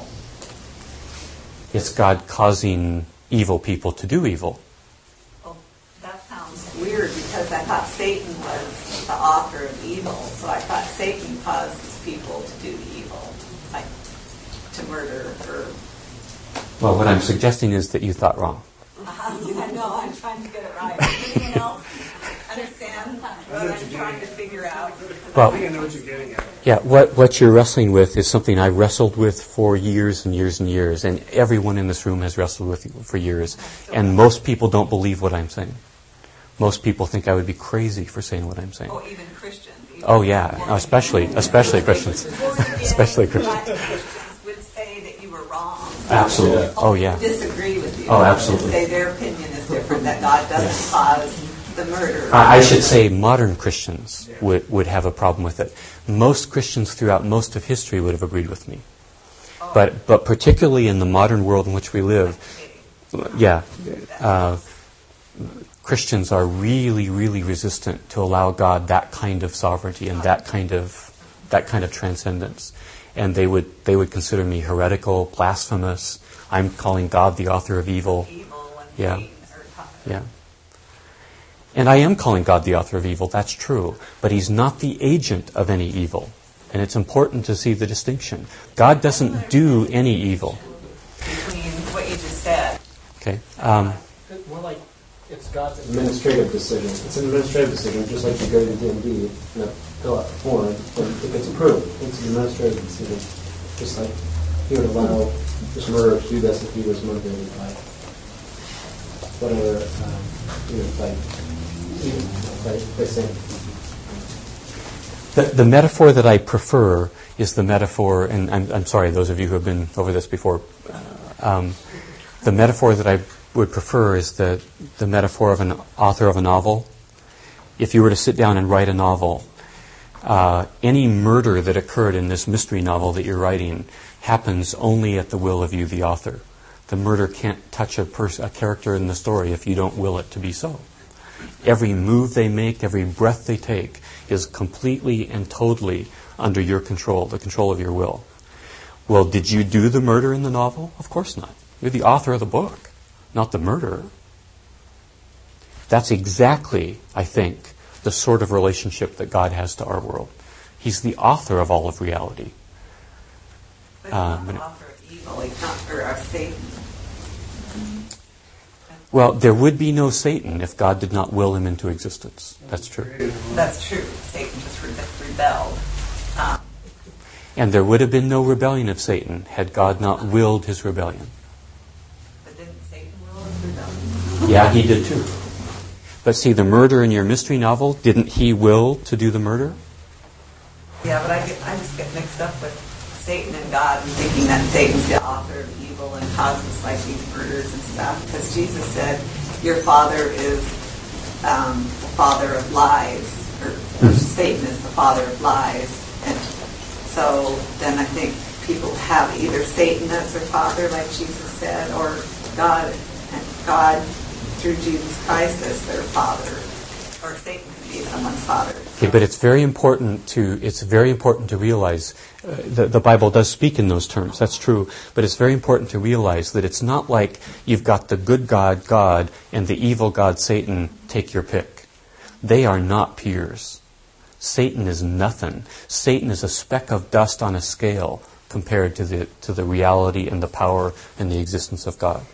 It's God causing evil people to do evil. Well, that sounds weird because I thought Satan was the author of evil. So I thought Satan causes people to do evil, like to murder or... Well, what I'm suggesting is that you thought wrong. I know, I'm trying to get it right. Anyone else understand what I'm trying to figure out? Well, I think I know what you're getting at. Yeah, what you're wrestling with is something I wrestled with for years and years and years, and everyone in this room has wrestled with for years. And most people don't believe what I'm saying. Most people think I would be crazy for saying what I'm saying. Oh, even Christians. Oh yeah, especially Christians. Especially Christians. Christians would say that you were wrong. Absolutely. Oh yeah. Disagree with you. Oh, absolutely. Say their opinion is different, that God doesn't cause the murder. I should say modern Christians would have a problem with it. Most Christians throughout most of history would have agreed with me. But particularly in the modern world in which we live, Christians are really, really resistant to allow God that kind of sovereignty and that kind of transcendence. And they would consider me heretical, blasphemous. I'm calling God the author of evil. Yeah. Yeah. And I am calling God the author of evil, that's true. But He's not the agent of any evil. And it's important to see the distinction. God doesn't do any evil. Between what you just said. Okay. More like it's God's administrative decision. It's an administrative decision, just like you go to the DMV and fill out the form, and it gets approved. It's an administrative decision. Just like He would allow this murderer to do this if he was motivated by whatever, by sin. The metaphor that I prefer is the metaphor, and I'm sorry, those of you who have been over this before, the metaphor that I would prefer is the metaphor of an author of a novel. If you were to sit down and write a novel, any murder that occurred in this mystery novel that you're writing happens only at the will of you, the author. The murder can't touch a character in the story if you don't will it to be so. Every move they make, every breath they take is completely and totally under your control, the control of your will. Well, did you do the murder in the novel? Of course not. You're the author of the book, not the murderer. That's exactly, I think, the sort of relationship that God has to our world. He's the author of all of reality. But he's not the author of evil. He's not, or of Satan. Well, there would be no Satan if God did not will him into existence. That's true. That's true. Satan just rebelled. And there would have been no rebellion of Satan had God not willed his rebellion. But didn't Satan will his rebellion? Yeah, he did too. But see, the murder in your mystery novel, didn't he will to do the murder? Yeah, but I just get mixed up with Satan and God and thinking that Satan's the author of evil and causes like these murders and stuff. Because Jesus said, your father is the father of lies, or Satan is the father of lies. And so then I think people have either Satan as their father, like Jesus said, or God, and God through Jesus Christ as their father, or Satan can be someone's father. Okay, but it's very important to realize the Bible does speak in those terms. That's true, but it's very important to realize that it's not like you've got the good God, and the evil God, Satan. Take your pick. They are not peers. Satan is nothing. Satan is a speck of dust on a scale compared to the reality and the power and the existence of God.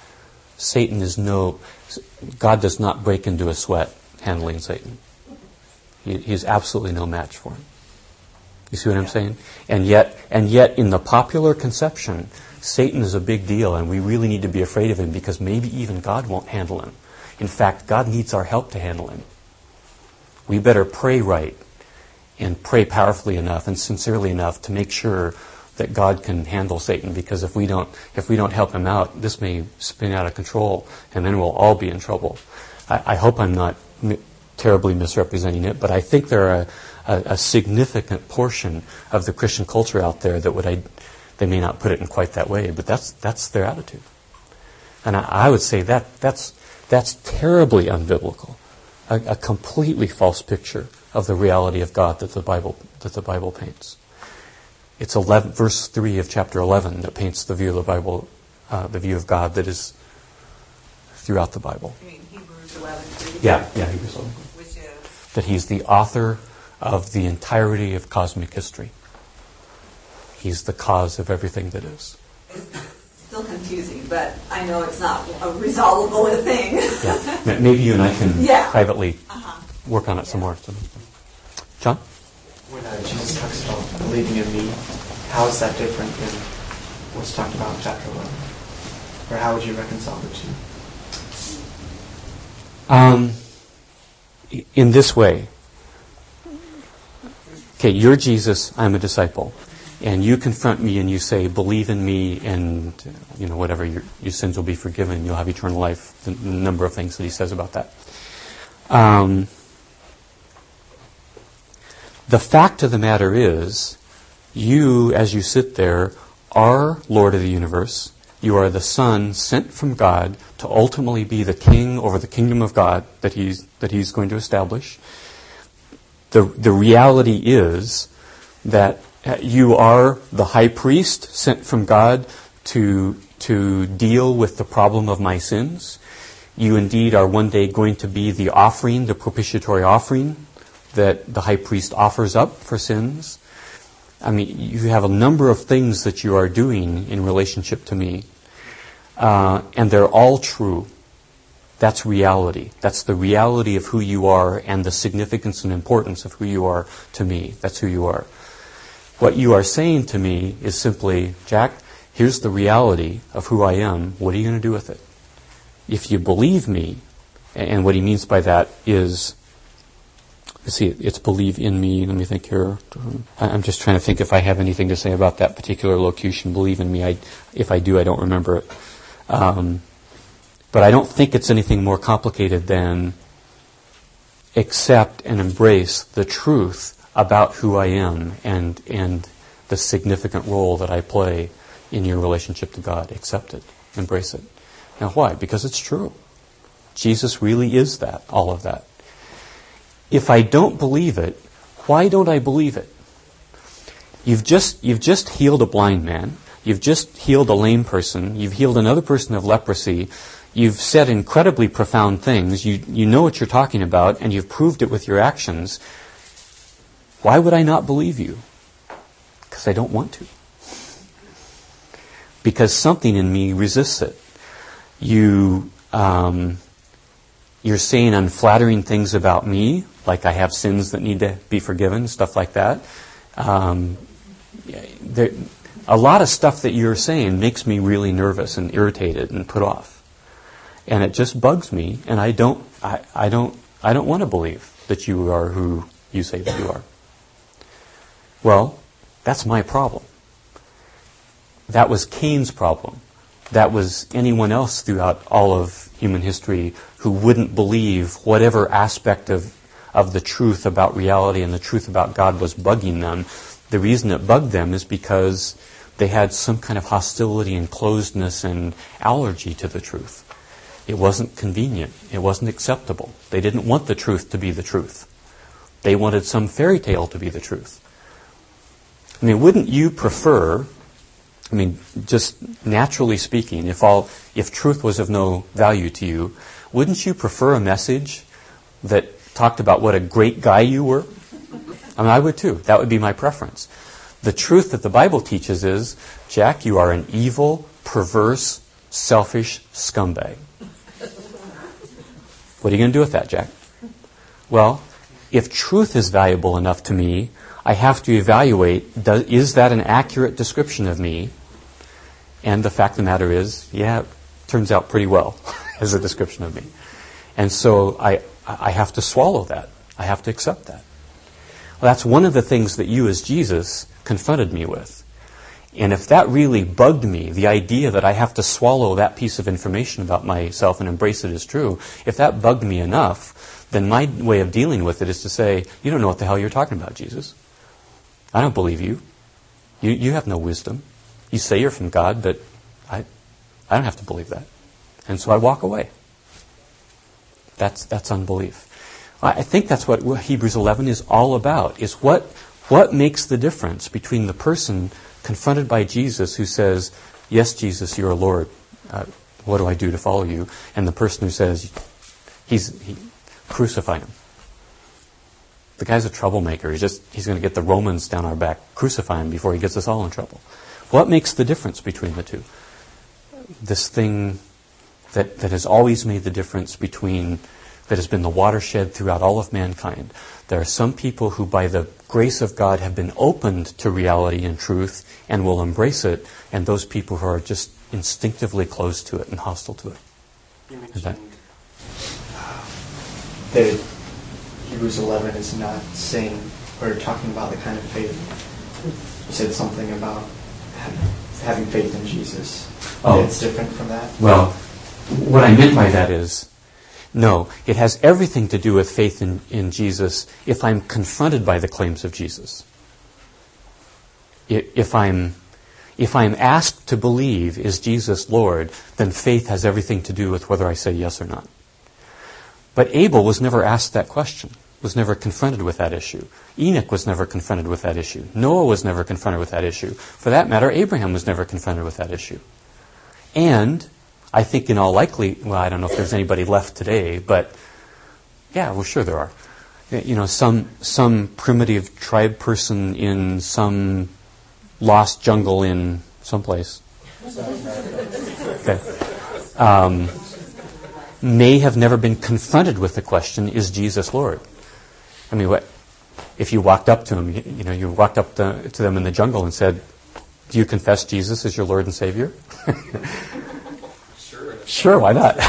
God does not break into a sweat handling Satan. He is absolutely no match for him. You see what I'm saying? And yet in the popular conception, Satan is a big deal, and we really need to be afraid of him because maybe even God won't handle him. In fact, God needs our help to handle him. We better pray right and pray powerfully enough and sincerely enough to make sure that God can handle Satan, because if we don't help him out, this may spin out of control, and then we'll all be in trouble. I hope I'm not terribly misrepresenting it, but I think there are a significant portion of the Christian culture out there that they may not put it in quite that way, but that's their attitude. And I would say that's terribly unbiblical, a completely false picture of the reality of God that the Bible paints. It's verse 3 of chapter 11 that paints the view of the Bible, the view of God that is throughout the Bible. You mean Hebrews 11:3? Yeah, Hebrews 11. Which is? That he's the author of the entirety of cosmic history. He's the cause of everything that is. It's still confusing, but I know it's not a resolvable thing. Yeah, maybe you and I can privately work on it some more. John? When Jesus talks about believing in me, how is that different than what's talked about in chapter 11? Or how would you reconcile the two? In this way. Okay, you're Jesus, I'm a disciple. And you confront me and you say, believe in me and, whatever, your sins will be forgiven, you'll have eternal life. The number of things that he says about that. The fact of the matter is, you, as you sit there, are Lord of the universe. You are the Son sent from God to ultimately be the king over the kingdom of God that he's going to establish. The reality is that you are the high priest sent from God to deal with the problem of my sins. You indeed are one day going to be the offering, the propitiatory offering that the high priest offers up for sins. I mean, you have a number of things that you are doing in relationship to me. And they're all true. That's reality. That's the reality of who you are and the significance and importance of who you are to me. That's who you are. What you are saying to me is simply, Jack, here's the reality of who I am. What are you going to do with it? If you believe me, and what he means by that is, it's believe in me. Let me think here. I'm just trying to think if I have anything to say about that particular locution, believe in me. If I do, I don't remember it. But I don't think it's anything more complicated than accept and embrace the truth about who I am and the significant role that I play in your relationship to God. Accept it. Embrace it. Now why? Because it's true. Jesus really is that, all of that. If I don't believe it, why don't I believe it? You've just healed a blind man. You've just healed a lame person. You've healed another person of leprosy. You've said incredibly profound things. You know what you're talking about, and you've proved it with your actions. Why would I not believe you? Because I don't want to. Because something in me resists it. You're saying unflattering things about me, like I have sins that need to be forgiven, stuff like that. A lot of stuff that you're saying makes me really nervous and irritated and put off, and it just bugs me. And I don't want to believe that you are who you say that you are. Well, that's my problem. That was Cain's problem. That was anyone else throughout all of human history who wouldn't believe whatever aspect of the truth about reality and the truth about God was bugging them. The reason it bugged them is because they had some kind of hostility and closedness and allergy to the truth. It wasn't convenient. It wasn't acceptable. They didn't want the truth to be the truth. They wanted some fairy tale to be the truth. I mean, wouldn't you prefer, just naturally speaking, if truth was of no value to you, wouldn't you prefer a message that talked about what a great guy you were? I would too. That would be my preference. The truth that the Bible teaches is, Jack, you are an evil, perverse, selfish scumbag. What are you going to do with that, Jack? Well, if truth is valuable enough to me, I have to evaluate, is that an accurate description of me? And the fact of the matter is, yeah, it turns out pretty well as a description of me. And so I have to swallow that. I have to accept that. Well, that's one of the things that you as Jesus confronted me with. And if that really bugged me, the idea that I have to swallow that piece of information about myself and embrace it as true, if that bugged me enough, then my way of dealing with it is to say, you don't know what the hell you're talking about, Jesus. I don't believe you. You have no wisdom. You say you're from God, but I don't have to believe that. And so I walk away. That's unbelief. I think that's what Hebrews 11 is all about, is what makes the difference between the person confronted by Jesus who says, yes, Jesus, you're a Lord. What do I do to follow you? And the person who says, crucify him. The guy's a troublemaker. He's going to get the Romans down our back. Crucify him before he gets us all in trouble. What makes the difference between the two? This thing that has always made the difference that has been the watershed throughout all of mankind. There are some people who, by the grace of God, have been opened to reality and truth and will embrace it, and those people who are just instinctively close to it and hostile to it. You mentioned that Hebrews 11 is not saying or talking about the kind of faith. You said something about having faith in Jesus. Oh. It's different from that? Well, what I meant by that is, no, it has everything to do with faith in Jesus if I'm confronted by the claims of Jesus. If I'm asked to believe, is Jesus Lord, then faith has everything to do with whether I say yes or not. But Abel was never asked that question, was never confronted with that issue. Enoch was never confronted with that issue. Noah was never confronted with that issue. For that matter, Abraham was never confronted with that issue. And I think in all likelihood, well, I don't know if there's anybody left today, but yeah, well, sure there are. Some primitive tribe person in some lost jungle in someplace. Okay. May have never been confronted with the question, is Jesus Lord? I mean, what if you walked up to him, you walked up to them in the jungle and said, do you confess Jesus as your Lord and Savior? Sure, why not?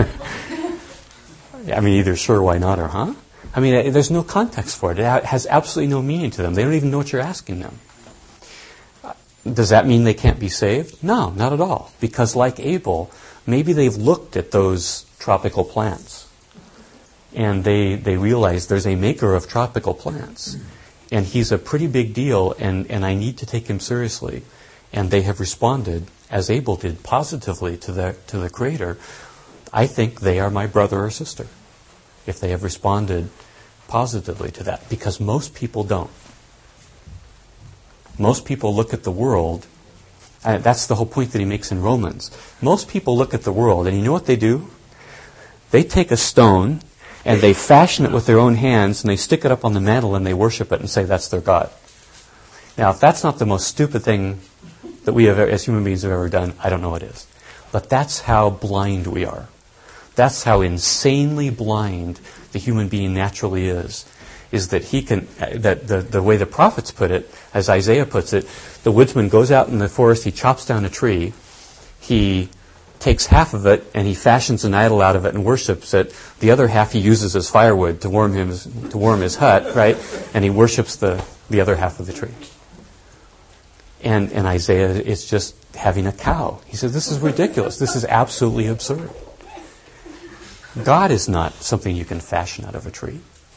I mean, either sure, why not, or huh? I mean, there's no context for it. It has absolutely no meaning to them. They don't even know what you're asking them. Does that mean they can't be saved? No, not at all. Because like Abel, maybe they've looked at those tropical plants and they realize there's a maker of tropical plants and he's a pretty big deal and I need to take him seriously. And they have responded, as Abel did, positively to the Creator. I think they are my brother or sister if they have responded positively to that, because most people don't. Most people look at the world That's the whole point that he makes in Romans. Most people look at the world, and you know what they do? They take a stone, and they fashion it with their own hands, and they stick it up on the mantle, and they worship it and say that's their God. Now, if that's not the most stupid thing that we have, as human beings have ever done, I don't know what is. But that's how blind we are. That's how insanely blind the human being naturally is that he can, that the way the prophets put it, as Isaiah puts it, the woodsman goes out in the forest, he chops down a tree, he takes half of it and he fashions an idol out of it and worships it. The other half he uses as firewood to warm his hut, right? And he worships the other half of the tree. And Isaiah is just having a cow. He says, this is ridiculous. This is absolutely absurd. God is not something you can fashion out of a tree.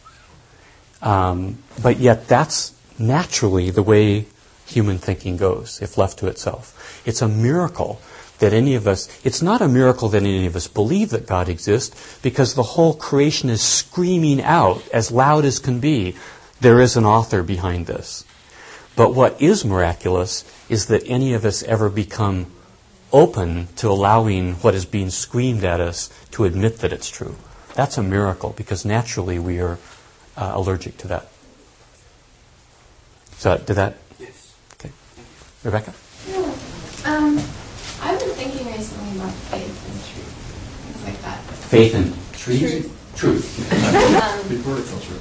But yet that's naturally the way human thinking goes, if left to itself. It's a miracle that it's not a miracle that any of us believe that God exists, because the whole creation is screaming out as loud as can be, there is an author behind this. But what is miraculous is that any of us ever become open to allowing what is being screamed at us to admit that it's true. That's a miracle, because naturally we are allergic to that. So, did that? Yes. Okay. Rebecca? Yeah. I've been thinking recently about faith and truth, things like that. Faith and trees? Truth. Big horticulture.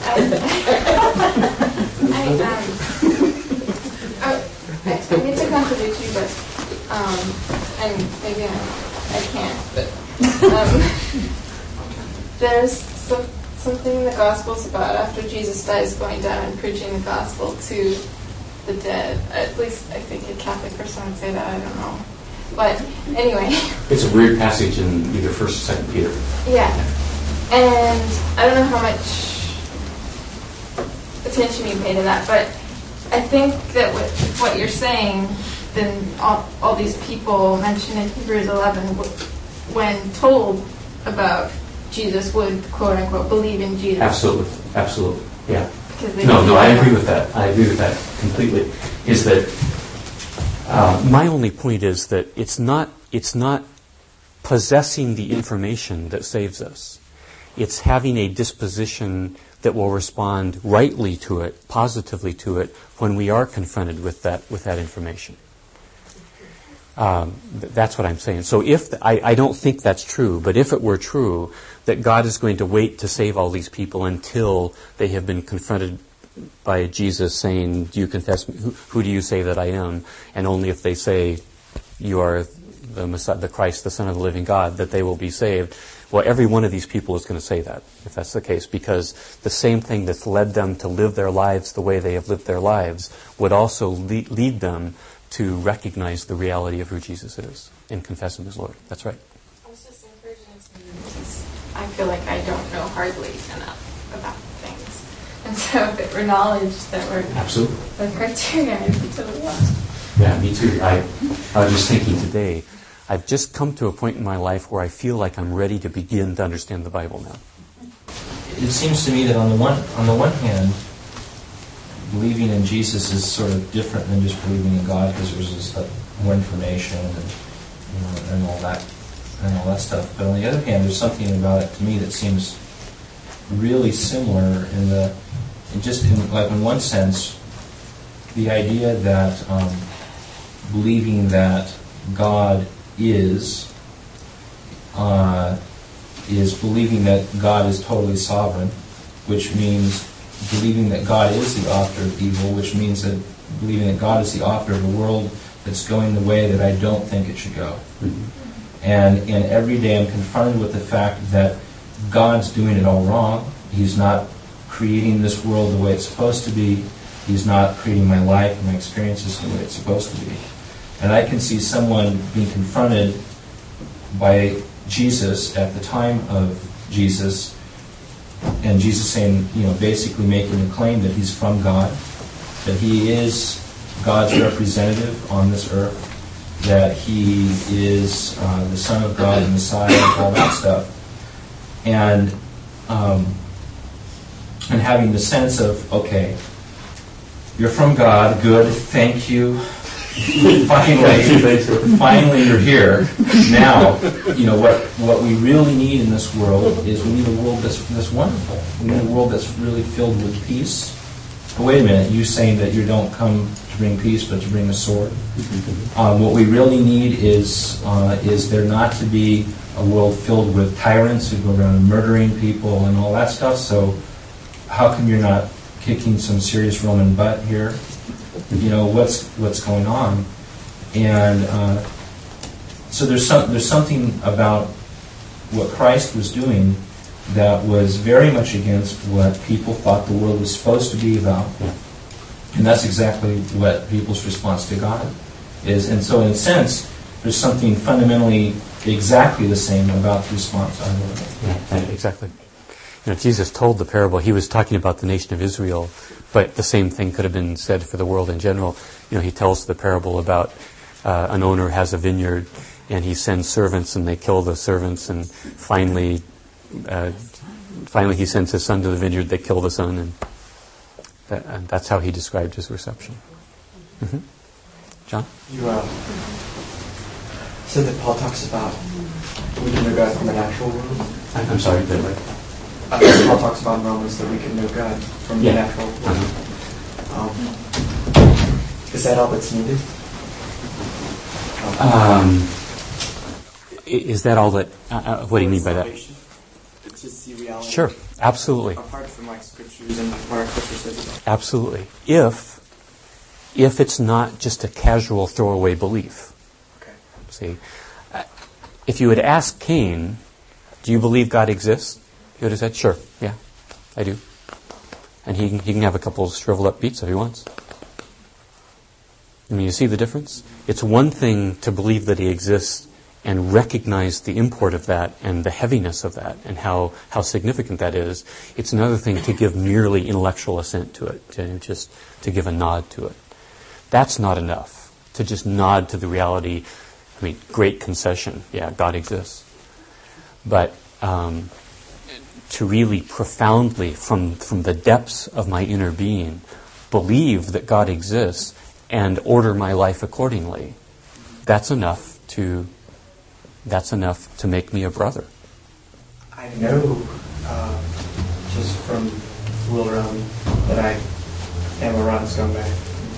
I need to contradict you, but and maybe I can't. But there's something in the Gospels about after Jesus dies, going down and preaching the gospel to the dead. At least I think a Catholic person would say that. I don't know. But anyway. It's a weird passage in either 1st or 2nd Peter. Yeah. And I don't know how much attention you pay to that, but I think that with what you're saying, then all these people mentioned in Hebrews 11, when told about Jesus, would quote unquote believe in Jesus. Absolutely, yeah. No, I agree with that. I agree with that completely. Is that my only point is that it's not possessing the information that saves us. It's having a disposition that will respond rightly to it, positively to it, when we are confronted with that information. That's what I'm saying. So I don't think that's true, but if it were true, that God is going to wait to save all these people until they have been confronted by Jesus saying, do you confess me? Who do you say that I am? And only if they say, you are the Messiah, the Christ, the Son of the living God, that they will be saved. Well, every one of these people is going to say that, if that's the case, because the same thing that's led them to live their lives the way they have lived their lives would also lead them to recognize the reality of who Jesus is and confess Him as Lord. That's right. I was just encouraging it because I feel like I don't know hardly enough about things. And so if it were knowledge that were absolutely the criteria, I'd be totally lost. Yeah, me too. I was just thinking today, I've just come to a point in my life where I feel like I'm ready to begin to understand the Bible now. It seems to me that on the one hand, believing in Jesus is sort of different than just believing in God, because there's just more information and all that stuff. But on the other hand, there's something about it to me that seems really similar in one sense, the idea that believing that God is believing that God is totally sovereign, which means believing that God is the author of evil, which means that believing that God is the author of a world that's going the way that I don't think it should go. Mm-hmm. And every day I'm confronted with the fact that God's doing it all wrong. He's not creating this world the way it's supposed to be. He's not creating my life and my experiences the way it's supposed to be. And I can see someone being confronted by Jesus at the time of Jesus, and Jesus saying, basically making the claim that He's from God, that He is God's representative on this earth, that He is the Son of God, the Messiah, and all that stuff. And having the sense of, okay, you're from God, good, thank you. finally you're here. Now, what we really need in this world is we need a world that's wonderful. We need a world that's really filled with peace. But wait a minute, you saying that you don't come to bring peace, but to bring a sword. What we really need is there not to be a world filled with tyrants who go around murdering people and all that stuff. So how come you're not kicking some serious Roman butt here? What's going on? And so there's something about what Christ was doing that was very much against what people thought the world was supposed to be about. And that's exactly what people's response to God is. And so in a sense, there's something fundamentally exactly the same about the response to our Lord. Yeah, exactly. Jesus told the parable. He was talking about the nation of Israel, but the same thing could have been said for the world in general. He tells the parable about an owner has a vineyard, and he sends servants, and they kill the servants, and finally he sends his son to the vineyard. They kill the son, and that's how he described his reception. Mm-hmm. John? You said that Paul talks about we can know God from the natural world. I'm sorry, Paul talks about in Romans that we can know God from the natural world. Is that all that's needed? Is that all that? What do you mean by that? It's just the reality. Sure, absolutely. Apart from scriptures and what our culture says about it. Absolutely. If it's not just a casual throwaway belief. Okay. See, if you had asked Cain, "Do you believe God exists?" he would have said, "Sure, yeah, I do." And he can have a couple of shriveled up beets if he wants. You see the difference? It's one thing to believe that he exists and recognize the import of that and the heaviness of that and how significant that is. It's another thing to give merely intellectual assent to it, to give a nod to it. That's not enough. To just nod to the reality, great concession. Yeah, God exists. But to really profoundly, from the depths of my inner being, believe that God exists and order my life accordingly, that's enough to make me a brother. I know, just from the world around me, that I am a rotten scumbag.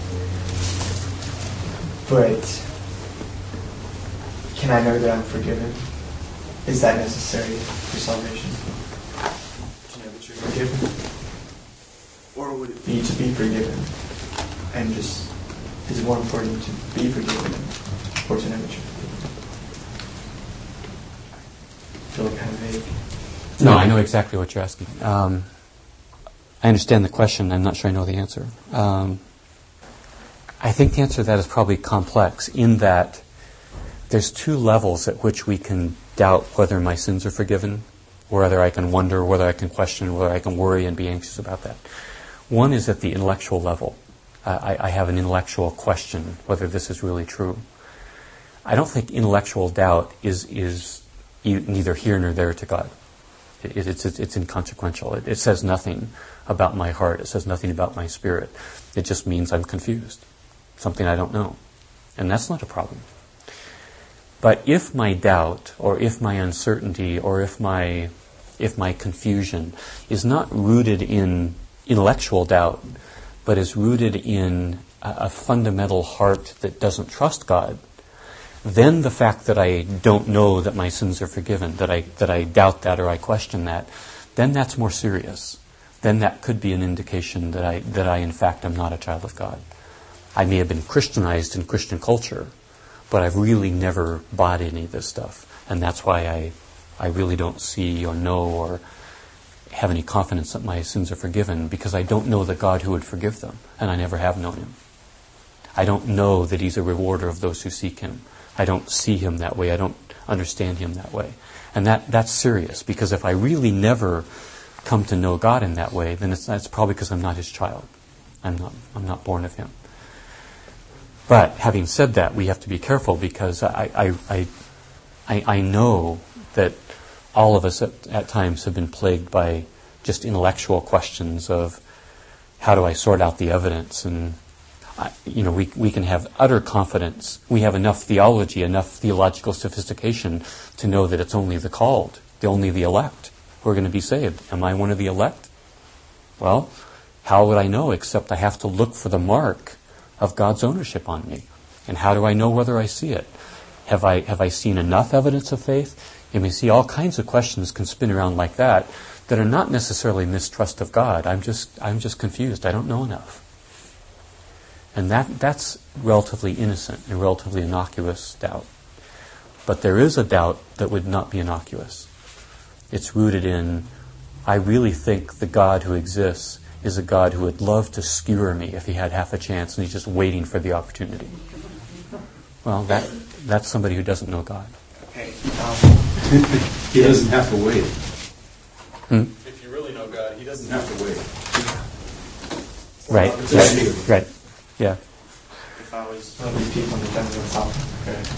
But can I know that I'm forgiven? Is that necessary for salvation? To know that you're forgiven? Or would it be to be forgiven? And just, is it more important to be forgiven or to know that you're forgiven? I feel kind of vague. No, I know exactly what you're asking. I understand the question. I'm not sure I know the answer. I think the answer to that is probably complex in that there's two levels at which we can doubt whether my sins are forgiven, or whether I can wonder, whether I can question, whether I can worry and be anxious about that. One is at the intellectual level. I have an intellectual question whether this is really true. I don't think intellectual doubt is neither here nor there to God. It's inconsequential. It says nothing about my heart. It says nothing about my spirit. It just means I'm confused. Something I don't know. And that's not a problem. But if my doubt, or if my uncertainty, or if my confusion is not rooted in intellectual doubt, but is rooted in a fundamental heart that doesn't trust God, then the fact that I don't know that my sins are forgiven, that I doubt that or I question that, then that's more serious. Then that could be an indication that I in fact am not a child of God. I may have been Christianized in Christian culture, but I've really never bought any of this stuff. And that's why I really don't see or know or have any confidence that my sins are forgiven, because I don't know the God who would forgive them, and I never have known Him. I don't know that He's a rewarder of those who seek Him. I don't see Him that way. I don't understand Him that way. And that's serious, because if I really never come to know God in that way, then that's probably because I'm not His child. I'm not born of Him. But having said that, we have to be careful, because I know that all of us at times have been plagued by just intellectual questions of how do I sort out the evidence, and we can have utter confidence. We have enough theology, enough theological sophistication to know that it's only the called, only the elect who are going to be saved. Am I one of the elect? Well, how would I know except I have to look for the mark of God's ownership on me? And how do I know whether I see it? Have I seen enough evidence of faith? And we see all kinds of questions can spin around like that are not necessarily mistrust of God. I'm just confused. I don't know enough. And that's relatively innocent and relatively innocuous doubt. But there is a doubt that would not be innocuous. It's rooted in, I really think the God who exists is a God who would love to skewer me if he had half a chance and he's just waiting for the opportunity. Well, that's somebody who doesn't know God. Okay. He doesn't have to wait. If you really know God, he doesn't have to wait. Right. Yeah. If I was one of these people in the desert of South Africa,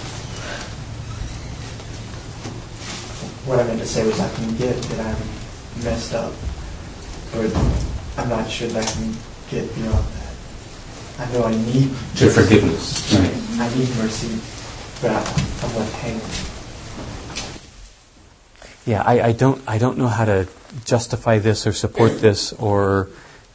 what I meant to say was I can get that I'm messed up, but I'm not sure that I can get beyond that. I know I need to forgiveness. Right. I need mercy, but I'm left hanging. Yeah, I don't know how to justify this or support this or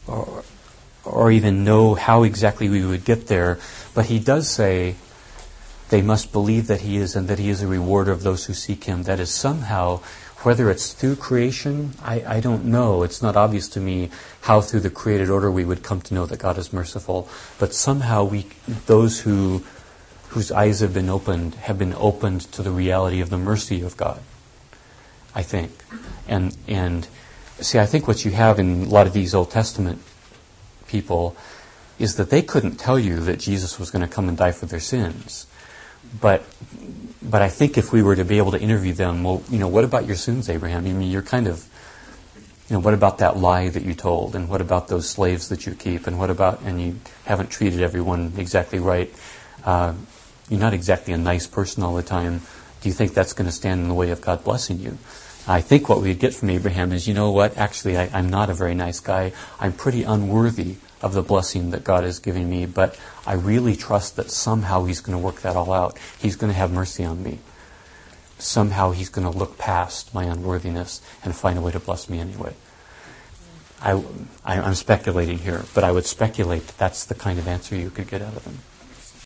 even know how exactly we would get there. But he does say they must believe that he is and that he is a rewarder of those who seek him. That is somehow, whether it's through creation, I don't know. It's not obvious to me how through the created order we would come to know that God is merciful. But somehow those whose eyes have been opened to the reality of the mercy of God, I think. And see, I think what you have in a lot of these Old Testament people is that they couldn't tell you that Jesus was going to come and die for their sins. But I think if we were to be able to interview them, well, what about your sins, Abraham? I mean, you're kind of, what about that lie that you told? And what about those slaves that you keep? And and you haven't treated everyone exactly right? You're not exactly a nice person all the time. Do you think that's going to stand in the way of God blessing you? I think what we'd get from Abraham is, actually, I'm not a very nice guy. I'm pretty unworthy of the blessing that God is giving me, but I really trust that somehow he's going to work that all out. He's going to have mercy on me. Somehow he's going to look past my unworthiness and find a way to bless me anyway. I'm speculating here, but I would speculate that that's the kind of answer you could get out of him.